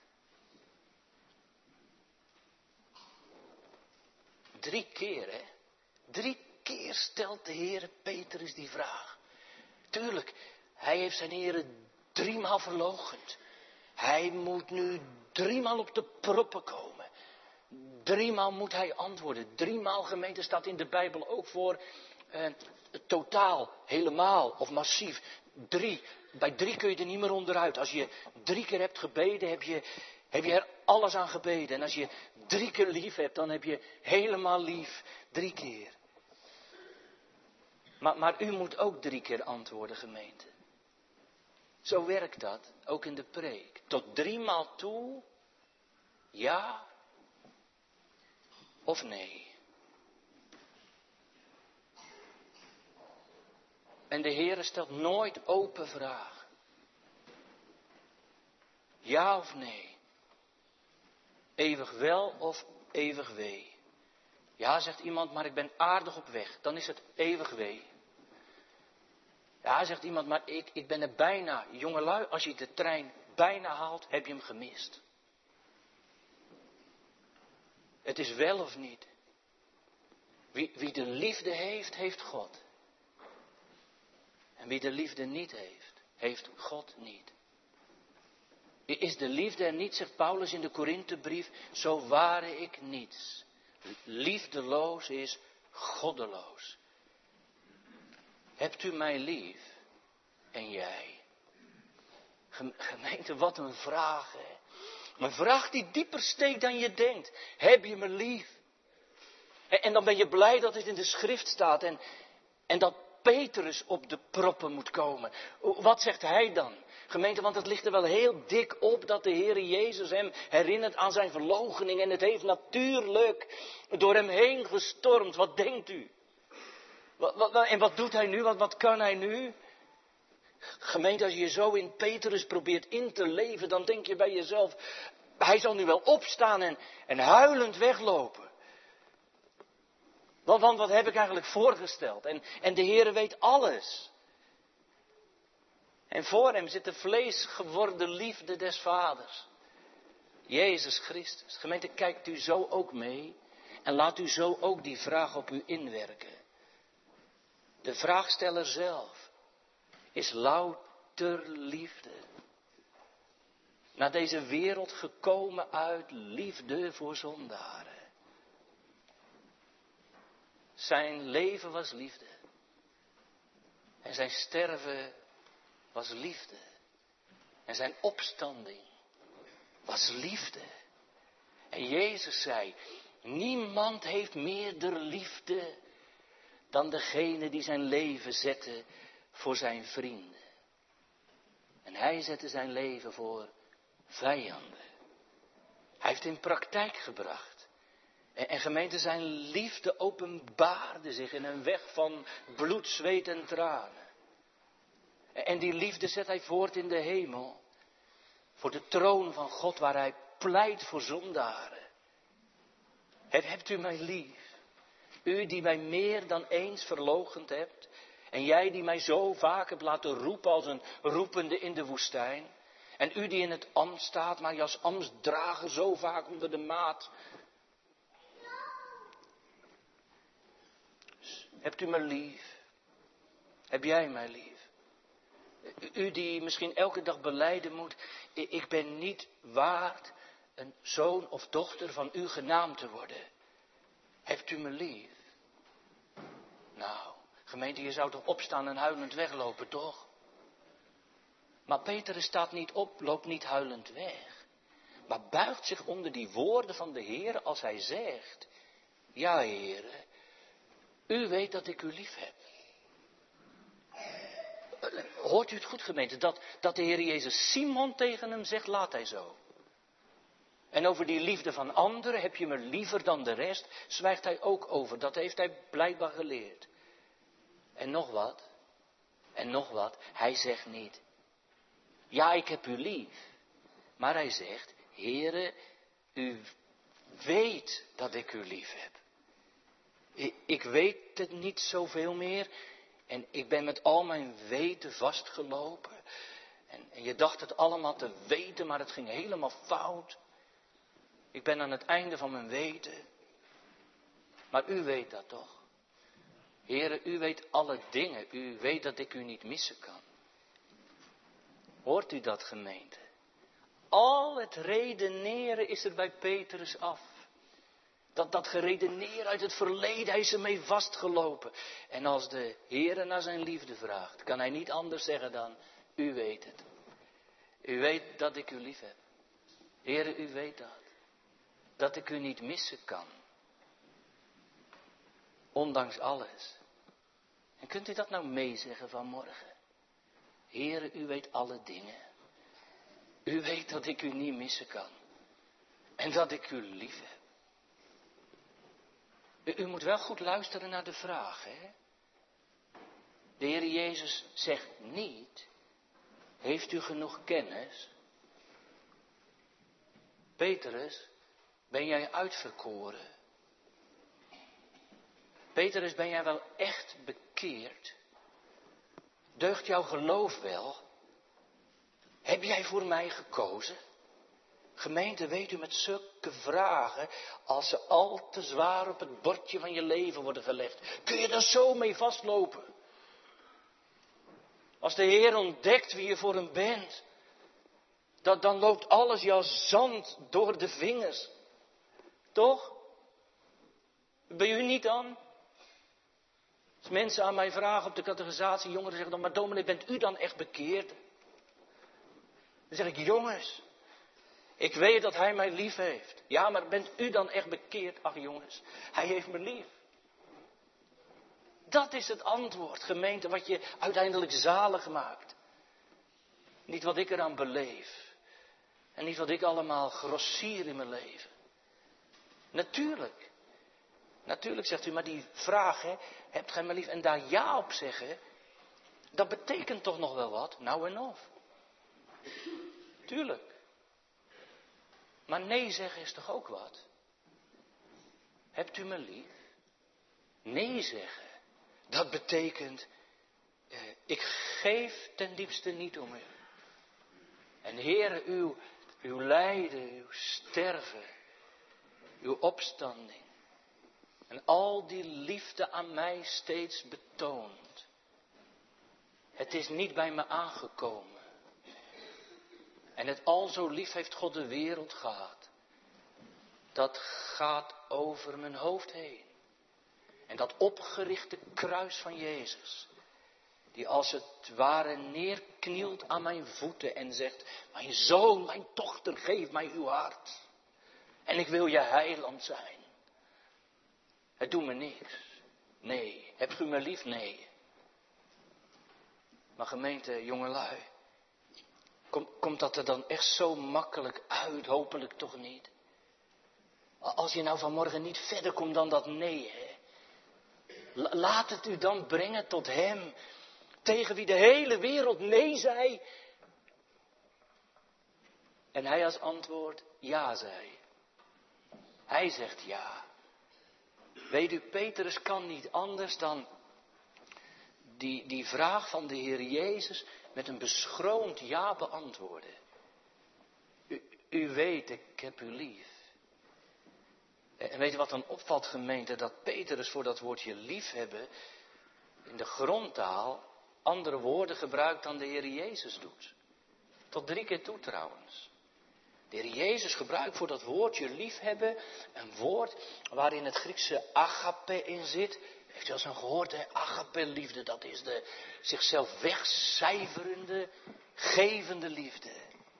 Drie keer, hè? 3 keer stelt de Heer Petrus die vraag. Tuurlijk, hij heeft zijn Heer 3 maal verloochend. Hij moet nu 3 maal op de proppen komen. 3 maal moet hij antwoorden. 3 maal, gemeente, staat in de Bijbel ook voor totaal, helemaal of massief. 3. Bij 3 kun je er niet meer onderuit. Als je 3 keer hebt gebeden, heb je er alles aan gebeden. En als je 3 keer lief hebt, dan heb je helemaal lief 3 keer. Maar u moet ook 3 keer antwoorden, gemeente. Zo werkt dat, ook in de preek. Tot 3 maal toe, ja of nee. En de Heere stelt nooit open vragen. Ja of nee. Eeuwig wel of eeuwig wee. Ja, zegt iemand, maar ik ben aardig op weg. Dan is het eeuwig wee. Ja, zegt iemand, maar ik ben er bijna. Jongelui, als je de trein bijna haalt, heb je hem gemist. Het is wel of niet. Wie de liefde heeft, heeft God. En wie de liefde niet heeft, heeft God niet. Is de liefde er niet, zegt Paulus in de Korinthebrief, zo ware ik niets. Liefdeloos is goddeloos. Hebt u mij lief en jij? Gemeente, wat een vraag, hè? Een vraag die dieper steekt dan je denkt. Heb je me lief? En dan ben je blij dat het in de schrift staat en dat Petrus op de proppen moet komen. Wat zegt hij dan? Gemeente, want het ligt er wel heel dik op dat de Heere Jezus hem herinnert aan zijn verloochening. En het heeft natuurlijk door hem heen gestormd. Wat denkt u? En wat doet hij nu? Wat kan hij nu? Gemeente, als je zo in Petrus probeert in te leven, dan denk je bij jezelf, Hij zal nu wel opstaan en huilend weglopen. Want wat heb ik eigenlijk voorgesteld? En de Heere weet alles. En voor hem zit de vlees geworden liefde des Vaders. Jezus Christus. Gemeente, kijkt u zo ook mee. En laat u zo ook die vraag op u inwerken. De vraagsteller zelf is louter liefde. Naar deze wereld gekomen uit liefde voor zondaren. Zijn leven was liefde. En zijn sterven was liefde. En zijn opstanding was liefde. En Jezus zei, niemand heeft meerder liefde dan degene die zijn leven zette voor zijn vrienden. En hij zette zijn leven voor vijanden. Hij heeft in praktijk gebracht. En gemeente, zijn liefde openbaarde zich in een weg van bloed, zweet en tranen. En die liefde zet hij voort in de hemel. Voor de troon van God waar hij pleit voor zondaren. Hebt u mij lief? U die mij meer dan eens verloochend hebt. En jij die mij zo vaak hebt laten roepen als een roepende in de woestijn. En u die in het ambt staat, maar je als ambtsdrager zo vaak onder de maat. Hebt u mij lief? Heb jij mij lief? U die misschien elke dag belijden moet, ik ben niet waard een zoon of dochter van u genaamd te worden. Hebt u me lief? Nou, gemeente, je zou toch opstaan en huilend weglopen, toch? Maar Petrus staat niet op, loopt niet huilend weg. Maar buigt zich onder die woorden van de Heer als hij zegt, ja, Heere, u weet dat ik u lief heb. Hoort u het goed, gemeente, dat de Heer Jezus Simon tegen hem zegt, laat hij zo. En over die liefde van anderen, heb je me liever dan de rest, zwijgt hij ook over. Dat heeft hij blijkbaar geleerd. En nog wat, hij zegt niet, ja, ik heb u lief. Maar hij zegt, Heere, u weet dat ik u lief heb. Ik weet het niet zoveel meer. En ik ben met al mijn weten vastgelopen. En je dacht het allemaal te weten, maar het ging helemaal fout. Ik ben aan het einde van mijn weten. Maar u weet dat toch? Heere, u weet alle dingen. U weet dat ik u niet missen kan. Hoort u dat, gemeente? Al het redeneren is er bij Petrus af. Dat geredeneer uit het verleden, hij is ermee vastgelopen. En als de Heere naar zijn liefde vraagt, kan hij niet anders zeggen dan, u weet het. U weet dat ik u lief heb. Heere, u weet dat. Dat ik u niet missen kan. Ondanks alles. En kunt u dat nou meezeggen vanmorgen? Heere, u weet alle dingen. U weet dat ik u niet missen kan. En dat ik u lief heb. U moet wel goed luisteren naar de vraag, hè? De Heer Jezus zegt niet, heeft u genoeg kennis? Petrus, ben jij uitverkoren? Petrus, ben jij wel echt bekeerd? Deugt jouw geloof wel? Heb jij voor mij gekozen? Gemeente, weet u, met zulke vragen, als ze al te zwaar op het bordje van je leven worden gelegd, kun je daar zo mee vastlopen. Als de Heer ontdekt wie je voor hem bent, dan loopt alles je als zand door de vingers. Toch? Ben u niet dan? Als mensen aan mij vragen op de catechisatie, jongeren zeggen dan, maar dominee, bent u dan echt bekeerd? Dan zeg ik, jongens, ik weet dat hij mij lief heeft. Ja, maar bent u dan echt bekeerd? Ach jongens, hij heeft me lief. Dat is het antwoord, gemeente, wat je uiteindelijk zalig maakt. Niet wat ik eraan beleef. En niet wat ik allemaal grossier in mijn leven. Natuurlijk zegt u, maar die vraag, hè, hebt gij me lief? En daar ja op zeggen, dat betekent toch nog wel wat? Nou en of. Tuurlijk. Maar nee zeggen is toch ook wat? Hebt u me lief? Nee zeggen. Dat betekent, ik geef ten diepste niet om u. En Heere, uw lijden, uw sterven, uw opstanding. En al die liefde aan mij steeds betoont. Het is niet bij me aangekomen. En het al zo lief heeft God de wereld gehad. Dat gaat over mijn hoofd heen. En dat opgerichte kruis van Jezus. Die als het ware neerknielt aan mijn voeten en zegt, mijn zoon, mijn dochter, geef mij uw hart. En ik wil je heiland zijn. Het doet me niks. Nee. Hebt u me lief? Nee. Maar gemeente, jongelui. Komt dat er dan echt zo makkelijk uit? Hopelijk toch niet. Als je nou vanmorgen niet verder komt dan dat nee, hè. Laat het u dan brengen tot hem. Tegen wie de hele wereld nee zei. En hij als antwoord ja zei. Hij zegt ja. Weet u, Petrus kan niet anders dan die vraag van de Heer Jezus met een beschroomd ja beantwoorden. U weet, ik heb u lief. En weet u wat dan opvalt, gemeente? Dat Petrus voor dat woordje liefhebben in de grondtaal andere woorden gebruikt dan de Heer Jezus doet. Tot 3 keer toe trouwens. De Heer Jezus gebruikt voor dat woordje liefhebben een woord waarin het Griekse agape in zit. Heeft u al eens een gehoord, hè? Agape liefde, dat is de zichzelf wegcijferende, gevende liefde.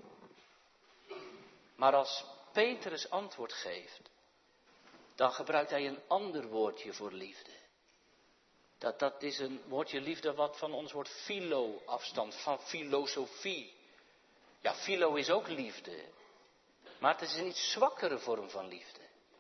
Maar als Petrus antwoord geeft, dan gebruikt hij een ander woordje voor liefde. Dat is een woordje liefde wat van ons woord philo afstamt, van filosofie. Ja, philo is ook liefde. Maar het is een iets zwakkere vorm van liefde.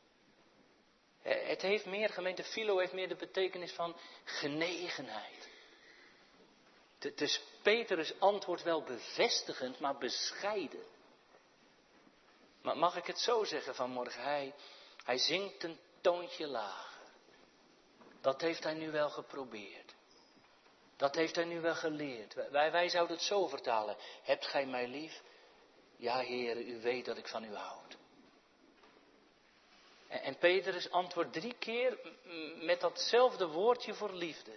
Het heeft meer, gemeente, philo heeft meer de betekenis van genegenheid. Dus Petrus antwoordt wel bevestigend, maar bescheiden. Maar mag ik het zo zeggen vanmorgen? Hij zingt een toontje lager. Dat heeft hij nu wel geprobeerd. Dat heeft hij nu wel geleerd. Wij zouden het zo vertalen. Hebt gij mij lief? Ja, Heere, u weet dat ik van u houd. En Petrus antwoordt 3 keer met datzelfde woordje voor liefde.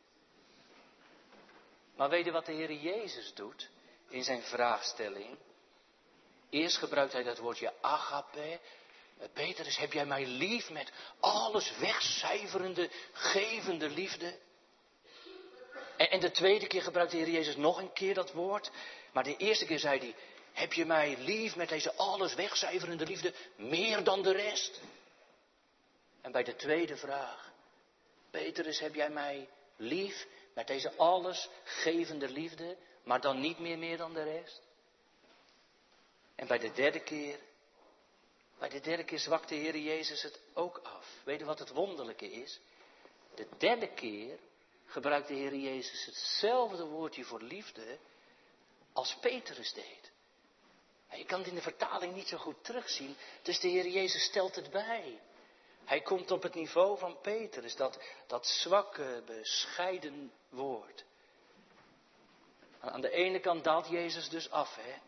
Maar weet je wat de Heer Jezus doet in zijn vraagstelling? Eerst gebruikt hij dat woordje agape. Petrus, heb jij mij lief met alles wegcijferende, gevende liefde? En de tweede keer gebruikt de Heer Jezus nog een keer dat woord. Maar de eerste keer zei hij, heb je mij lief met deze alles wegcijferende liefde, meer dan de rest? En bij de tweede vraag, Petrus, heb jij mij lief met deze alles gevende liefde, maar dan niet meer dan de rest? En bij de derde keer zwakt de Heer Jezus het ook af. Weet je wat het wonderlijke is? De derde keer gebruikt de Heer Jezus hetzelfde woordje voor liefde als Petrus deed. Je kan het in de vertaling niet zo goed terugzien, dus de Heer Jezus stelt het bij. Hij komt op het niveau van Petrus, dat zwakke, bescheiden woord. Aan de ene kant daalt Jezus dus af, hè.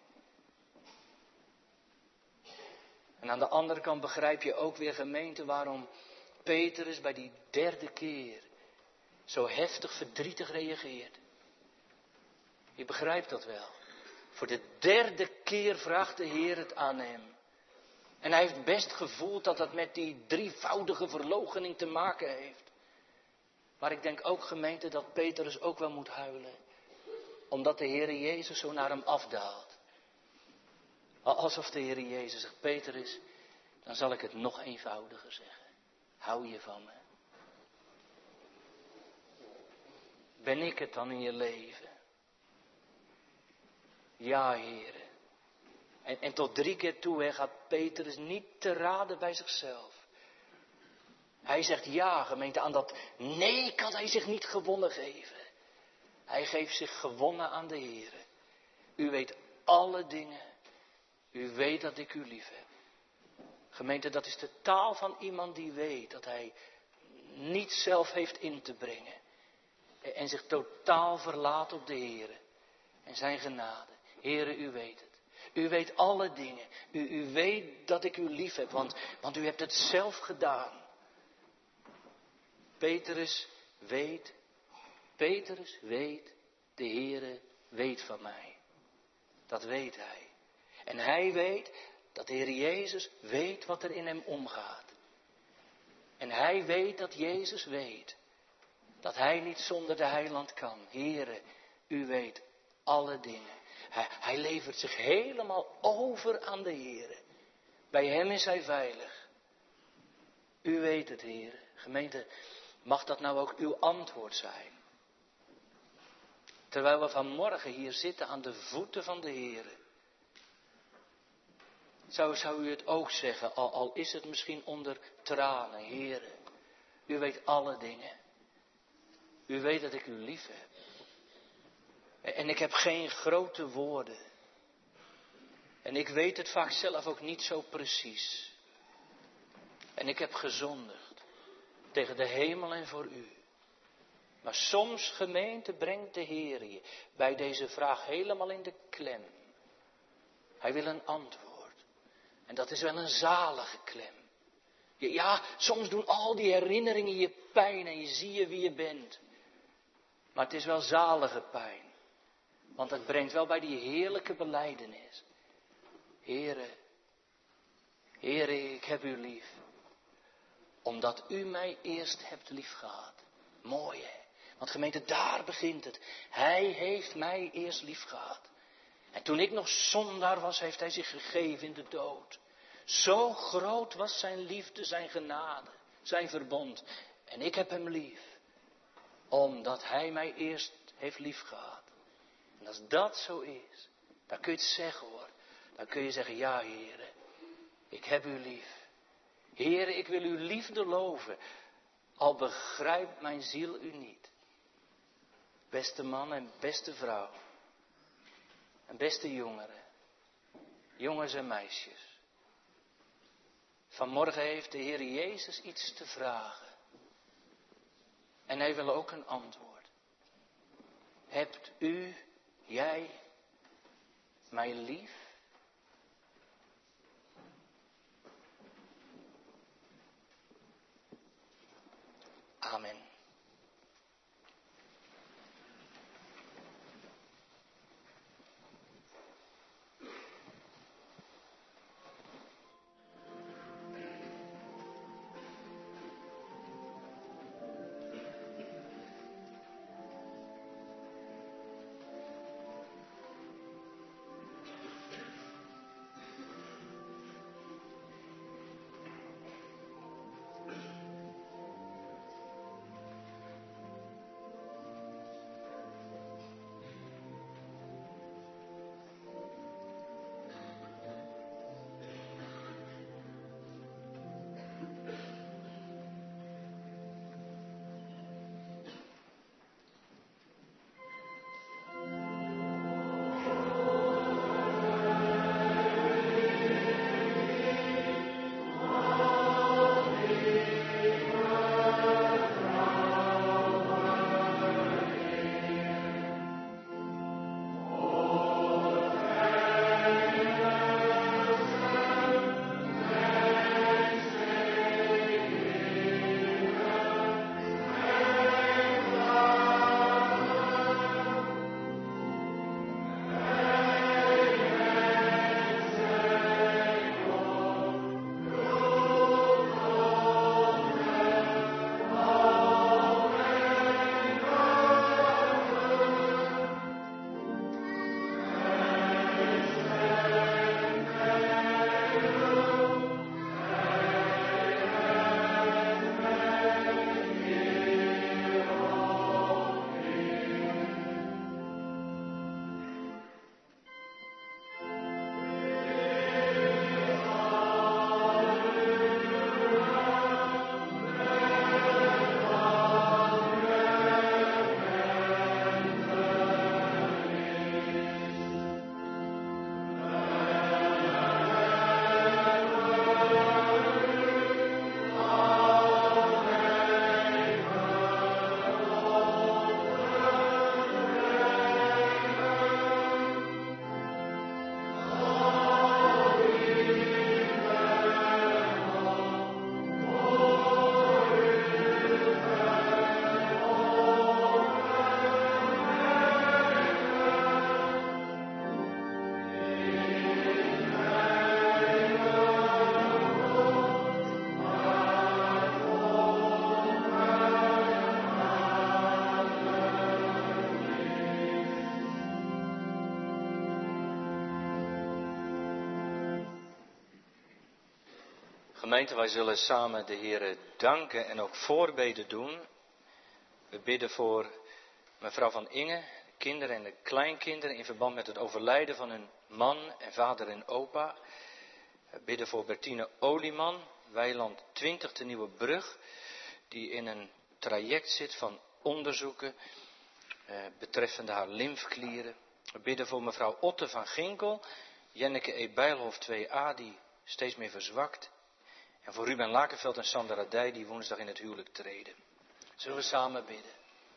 En aan de andere kant begrijp je ook weer, gemeente, waarom Petrus bij die derde keer zo heftig verdrietig reageert. Je begrijpt dat wel. Voor de derde keer vraagt de Heer het aan hem. En hij heeft best gevoeld dat dat met die drievoudige verloochening te maken heeft. Maar ik denk ook, gemeente, dat Petrus ook wel moet huilen. Omdat de Heer Jezus zo naar hem afdaalt. Alsof de Heer Jezus zegt, Petrus, dan zal ik het nog eenvoudiger zeggen. Hou je van me? Ben ik het dan in je leven? Ja, Heer. En tot 3 keer toe gaat Petrus niet te raden bij zichzelf. Hij zegt ja, gemeente, aan dat nee kan hij zich niet gewonnen geven. Hij geeft zich gewonnen aan de Heer. U weet alle dingen. U weet dat ik u lief heb. Gemeente, dat is de taal van iemand die weet dat hij niet zelf heeft in te brengen. En zich totaal verlaat op de Heere en zijn genade. Heere, u weet het. U weet alle dingen. U weet dat ik u lief heb, want u hebt het zelf gedaan. Petrus weet, de Heere weet van mij. Dat weet hij. En hij weet dat de Heer Jezus weet wat er in hem omgaat. En hij weet dat Jezus weet dat hij niet zonder de heiland kan. Heere, u weet alle dingen. Hij levert zich helemaal over aan de Heere. Bij hem is hij veilig. U weet het, Heere. Gemeente, mag dat nou ook uw antwoord zijn? Terwijl we vanmorgen hier zitten aan de voeten van de Heere. Zou u het ook zeggen, al is het misschien onder tranen, Heere. U weet alle dingen. U weet dat ik u lief heb. En ik heb geen grote woorden. En ik weet het vaak zelf ook niet zo precies. En ik heb gezondigd tegen de hemel en voor u. Maar soms, gemeente, brengt de Heer je bij deze vraag helemaal in de klem. Hij wil een antwoord. En dat is wel een zalige klem. Ja, soms doen al die herinneringen je pijn en je zie je wie je bent. Maar het is wel zalige pijn. Want het brengt wel bij die heerlijke belijdenis. Heere, ik heb u lief. Omdat u mij eerst hebt liefgehad. Mooi hè. Want gemeente, daar begint het. Hij heeft mij eerst liefgehad. En toen ik nog zondaar was, heeft hij zich gegeven in de dood. Zo groot was zijn liefde, zijn genade, zijn verbond. En ik heb hem lief. Omdat hij mij eerst heeft liefgehad. En als dat zo is, dan kun je het zeggen hoor. Dan kun je zeggen, ja Heere, ik heb u lief. Heere, ik wil uw liefde loven. Al begrijpt mijn ziel u niet. Beste man en beste vrouw. En beste jongeren. Jongens en meisjes. Vanmorgen heeft de Heer Jezus iets te vragen. En hij wil ook een antwoord. Hebt u, jij, mij lief? Amen. Gemeente, wij zullen samen de Heer danken en ook voorbeden doen. We bidden voor mevrouw van Inge, de kinderen en de kleinkinderen in verband met het overlijden van hun man en vader en opa. We bidden voor Bertine Olieman, Weiland 20 de Nieuwe Brug, die in een traject zit van onderzoeken betreffende haar lymfeklieren. We bidden voor mevrouw Otte van Ginkel, Jenneke E. Bijlhof 2a, die steeds meer verzwakt. En voor Ruben Lakenveld en Sandra Dij, die woensdag in het huwelijk treden. Zullen we samen bidden?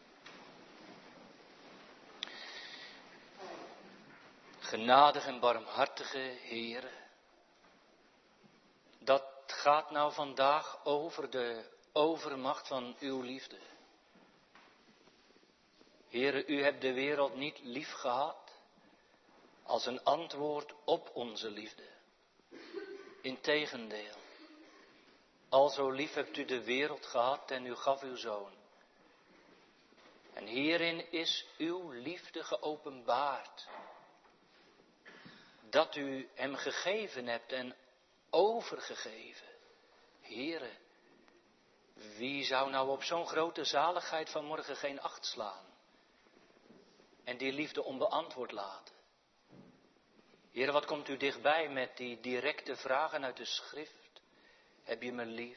Genadige en barmhartige Heere, dat gaat nou vandaag over de overmacht van uw liefde. Heere, u hebt de wereld niet lief gehad als een antwoord op onze liefde. Integendeel, al zo lief hebt u de wereld gehad en u gaf uw zoon. En hierin is uw liefde geopenbaard. Dat u hem gegeven hebt en overgegeven. Heere, wie zou nou op zo'n grote zaligheid vanmorgen geen acht slaan? En die liefde onbeantwoord laten? Heere, wat komt u dichtbij met die directe vragen uit de schrift? Heb je me lief?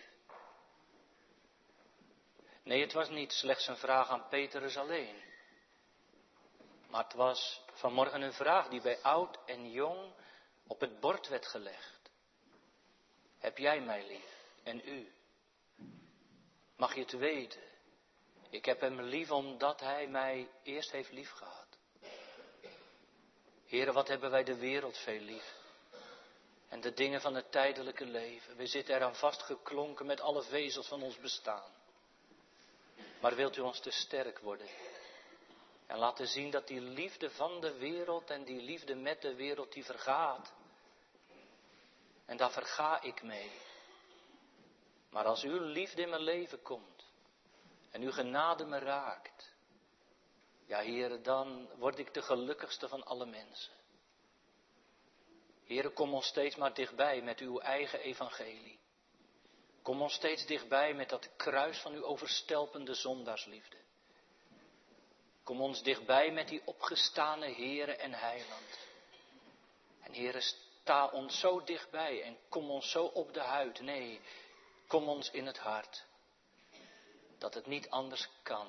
Nee, het was niet slechts een vraag aan Petrus alleen. Maar het was vanmorgen een vraag die bij oud en jong op het bord werd gelegd. Heb jij mij lief? En u? Mag je het weten? Ik heb hem lief omdat hij mij eerst heeft lief gehad. Heere, wat hebben wij de wereld veel lief. En de dingen van het tijdelijke leven. We zitten eraan vastgeklonken met alle vezels van ons bestaan. Maar wilt u ons te sterk worden? En laten zien dat die liefde van de wereld en die liefde met de wereld die vergaat. En daar verga ik mee. Maar als uw liefde in mijn leven komt en uw genade me raakt. Ja, Heere, dan word ik de gelukkigste van alle mensen. Heere, kom ons steeds maar dichtbij met uw eigen evangelie. Kom ons steeds dichtbij met dat kruis van uw overstelpende zondaarsliefde. Kom ons dichtbij met die opgestane Heere en Heiland. En Heere, sta ons zo dichtbij en kom ons zo op de huid. Nee, kom ons in het hart. Dat het niet anders kan.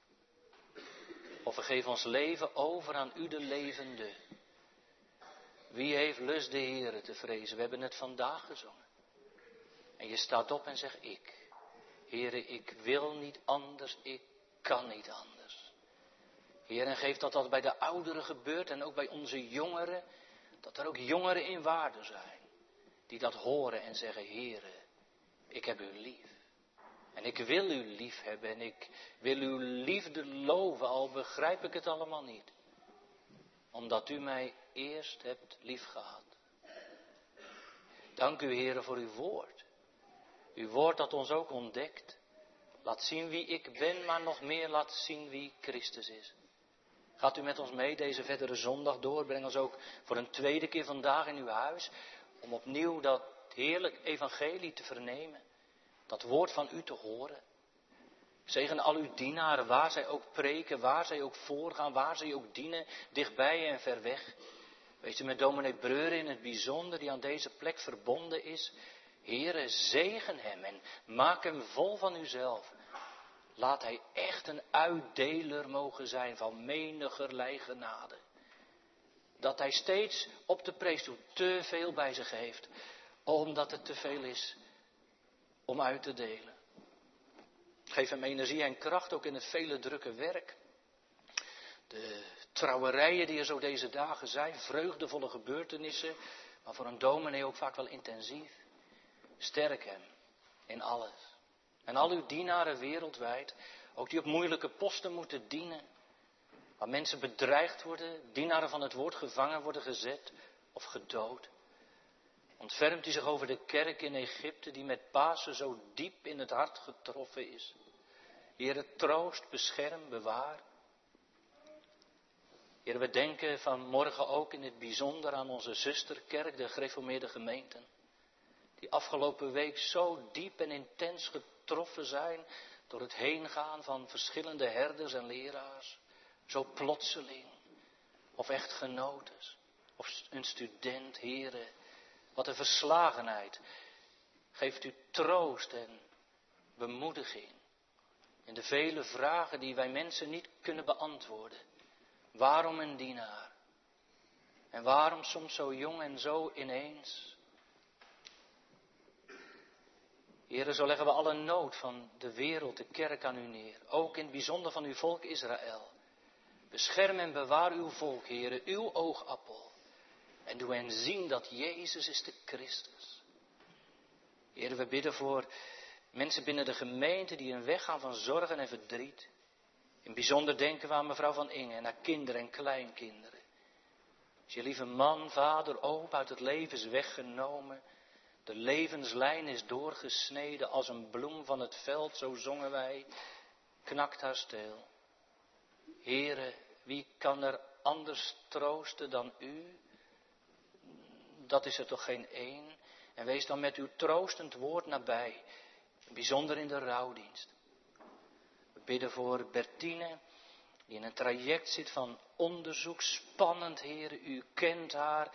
Of we geven ons leven over aan u de levende. Wie heeft lust de Heere te vrezen? We hebben het vandaag gezongen. En je staat op en zegt ik. Heere, ik wil niet anders, ik kan niet anders. Heer, en geef dat bij de ouderen gebeurt en ook bij onze jongeren. Dat er ook jongeren in waarde zijn. Die dat horen en zeggen, Heere, ik heb u lief. En ik wil u lief hebben en ik wil uw liefde loven, al begrijp ik het allemaal niet. Omdat u mij eerst hebt lief gehad. Dank u, Heere, voor uw woord. Uw woord dat ons ook ontdekt. Laat zien wie ik ben, maar nog meer laat zien wie Christus is. Gaat u met ons mee deze verdere zondag door. Breng ons ook voor een tweede keer vandaag in uw huis. Om opnieuw dat heerlijk evangelie te vernemen. Dat woord van u te horen. Zegen al uw dienaren, waar zij ook preken, waar zij ook voorgaan, waar zij ook dienen, dichtbij en ver weg. Wees u met dominee Breuren in het bijzonder, die aan deze plek verbonden is. Heere, zegen hem en maak hem vol van uzelf. Laat hij echt een uitdeler mogen zijn van menigerlei genade. Dat hij steeds op de preekstoel te veel bij zich heeft, omdat het te veel is om uit te delen. Geef hem energie en kracht ook in het vele drukke werk. De trouwerijen die er zo deze dagen zijn, vreugdevolle gebeurtenissen, maar voor een dominee ook vaak wel intensief. Sterk hem in alles. En al uw dienaren wereldwijd, ook die op moeilijke posten moeten dienen, waar mensen bedreigd worden, dienaren van het woord gevangen worden gezet of gedood. Ontfermt u zich over de kerk in Egypte, die met Pasen zo diep in het hart getroffen is. Heere, troost, bescherm, bewaar. Heere, we denken vanmorgen ook in het bijzonder aan onze zusterkerk, de gereformeerde gemeenten. Die afgelopen week zo diep en intens getroffen zijn door het heengaan van verschillende herders en leraars. Zo plotseling. Of echtgenotes. Of een student, heren. Wat een verslagenheid. Geeft u troost en bemoediging. In de vele vragen die wij mensen niet kunnen beantwoorden. Waarom een dienaar? En waarom soms zo jong en zo ineens? Heren, zo leggen we alle nood van de wereld, de kerk aan u neer. Ook in het bijzonder van uw volk Israël. Bescherm en bewaar uw volk, heren, uw oogappel. En doe hen zien dat Jezus is de Christus. Heren, we bidden voor mensen binnen de gemeente die een weg gaan van zorgen en verdriet. In het bijzonder denken we aan mevrouw Van Ingen en haar kinderen en kleinkinderen. Als je lieve man, vader, opa uit het leven is weggenomen. De levenslijn is doorgesneden als een bloem van het veld, zo zongen wij, knakt haar steel. Heere, wie kan er anders troosten dan u? Dat is er toch geen één. En wees dan met uw troostend woord nabij, bijzonder in de rouwdienst. We bidden voor Bertine, die in een traject zit van onderzoek, spannend, Heere, u kent haar.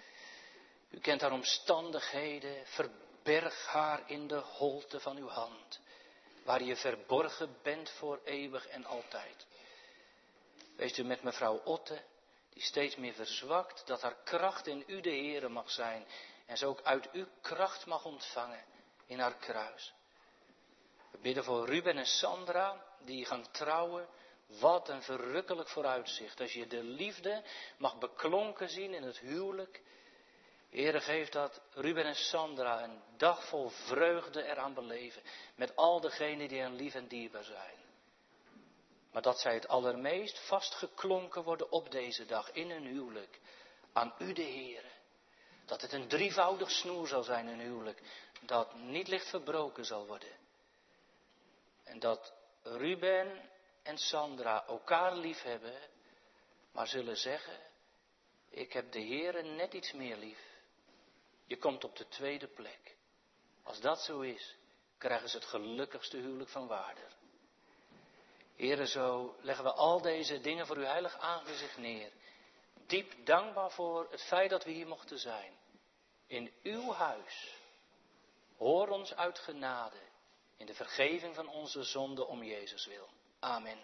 U kent haar omstandigheden, verberg haar in de holte van uw hand, waar je verborgen bent voor eeuwig en altijd. Wees u met mevrouw Otte, die steeds meer verzwakt, dat haar kracht in u de Heere mag zijn en ze ook uit uw kracht mag ontvangen in haar kruis. We bidden voor Ruben en Sandra, die gaan trouwen. Wat een verrukkelijk vooruitzicht, als je de liefde mag beklonken zien in het huwelijk. Heere, geef dat Ruben en Sandra een dag vol vreugde eraan beleven. Met al degenen die hen lief en dierbaar zijn. Maar dat zij het allermeest vastgeklonken worden op deze dag in hun huwelijk. Aan u de Heere. Dat het een drievoudig snoer zal zijn, een huwelijk. Dat niet licht verbroken zal worden. En dat Ruben en Sandra elkaar lief hebben. Maar zullen zeggen, ik heb de Heere net iets meer lief. Je komt op de tweede plek. Als dat zo is, krijgen ze het gelukkigste huwelijk van waarde. Heere, zo leggen we al deze dingen voor uw heilig aangezicht neer. Diep dankbaar voor het feit dat we hier mochten zijn. In uw huis. Hoor ons uit genade. In de vergeving van onze zonden om Jezus wil. Amen.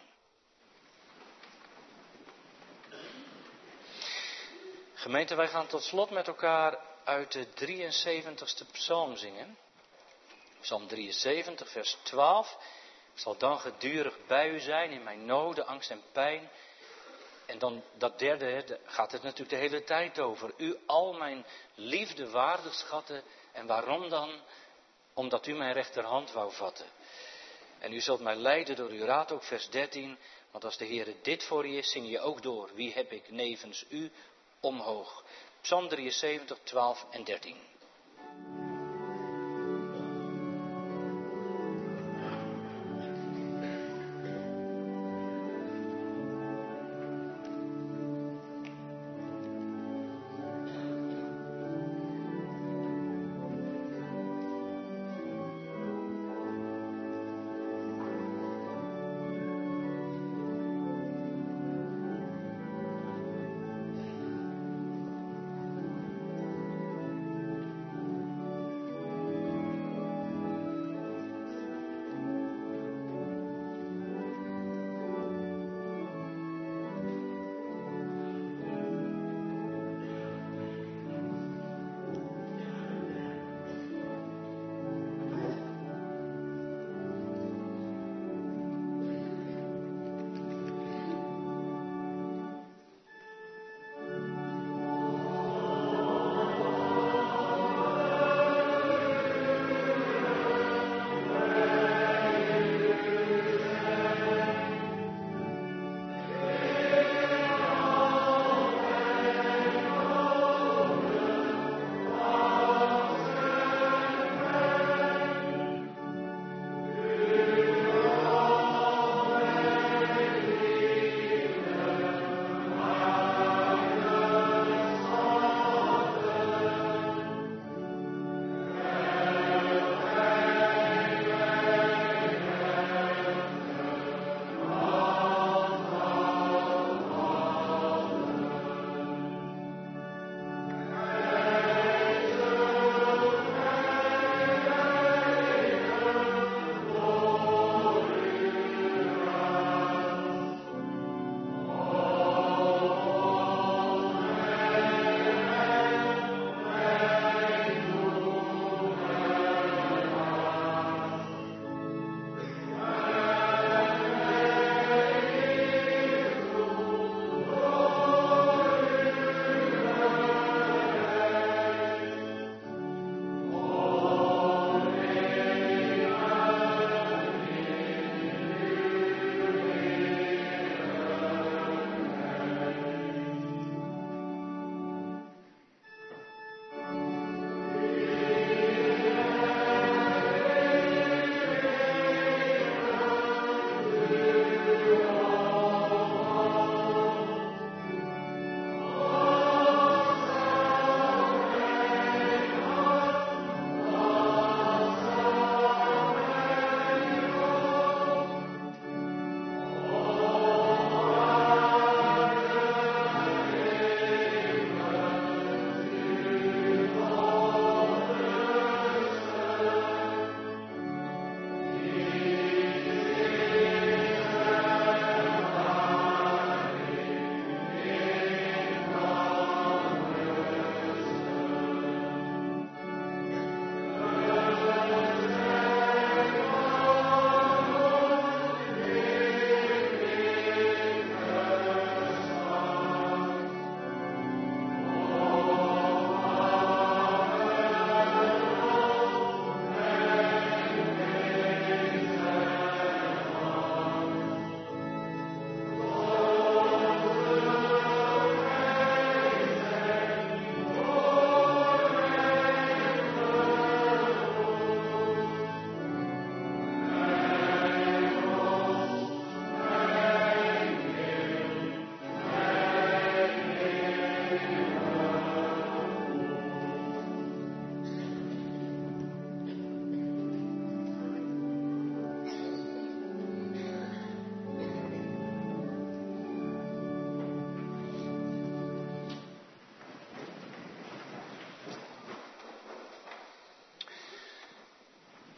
Gemeente, wij gaan tot slot met elkaar uit de 73ste psalm zingen. Psalm 73, vers 12. Ik zal dan gedurig bij u zijn in mijn noden, angst en pijn. En dan dat derde, daar gaat het natuurlijk de hele tijd over. U al mijn liefde waardig schatten. En waarom dan? Omdat u mijn rechterhand wou vatten. En u zult mij leiden door uw raad, ook vers 13. Want als de Heere dit voor je is, zing je ook door. Wie heb ik nevens u omhoog? Psalm 73, 12 en 13.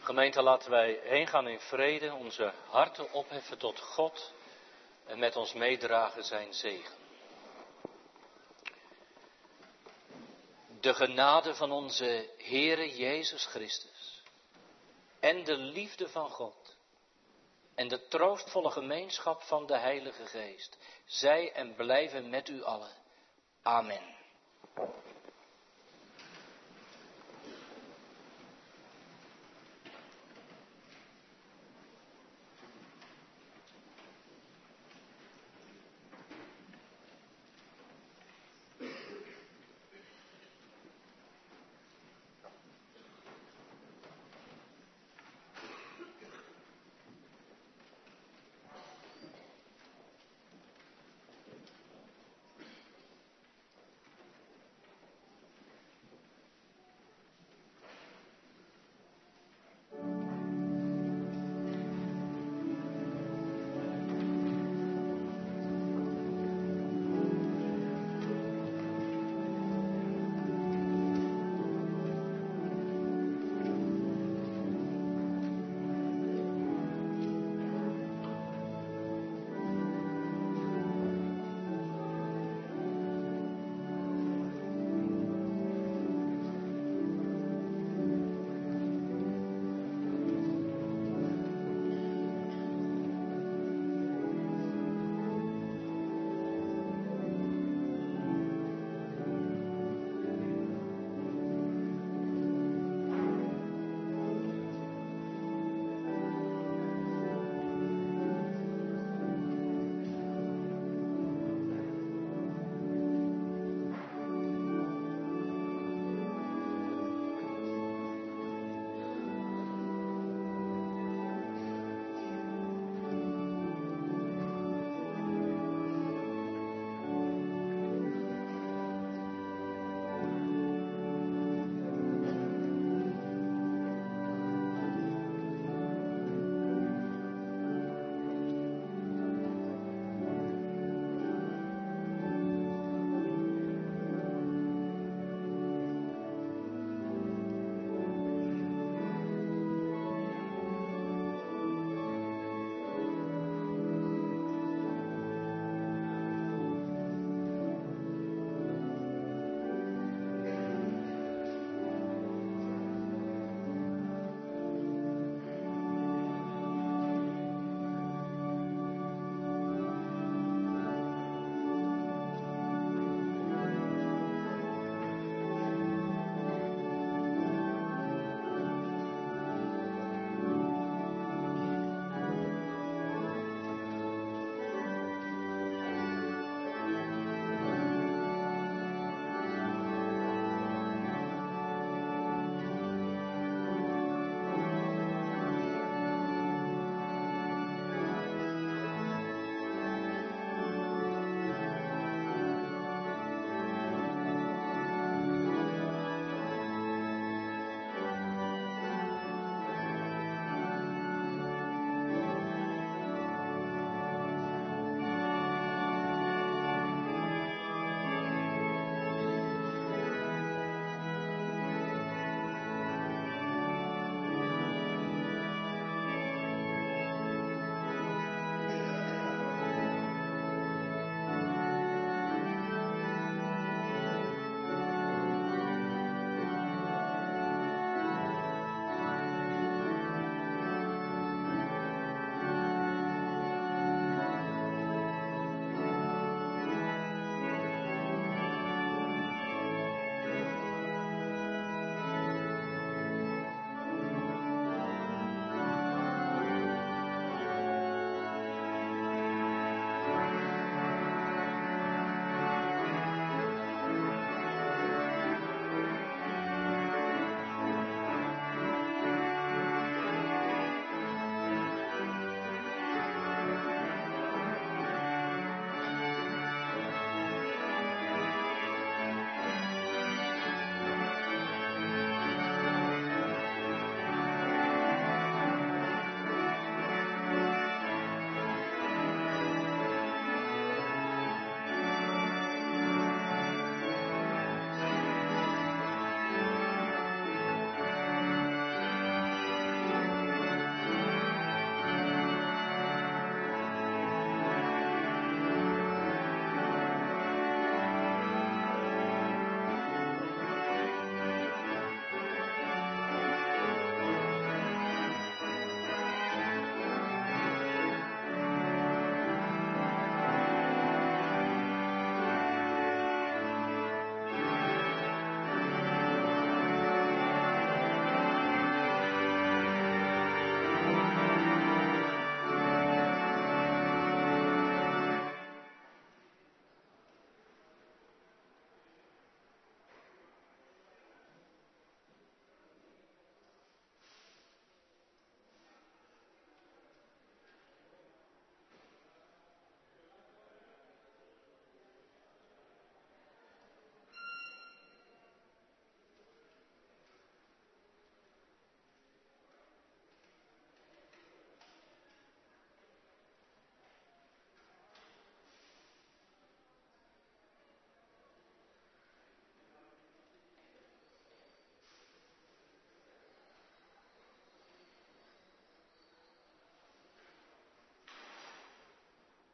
Gemeente, laten wij heen gaan in vrede, onze harten opheffen tot God en met ons meedragen zijn zegen. De genade van onze Heere Jezus Christus en de liefde van God en de troostvolle gemeenschap van de Heilige Geest, zij en blijven met u allen. Amen.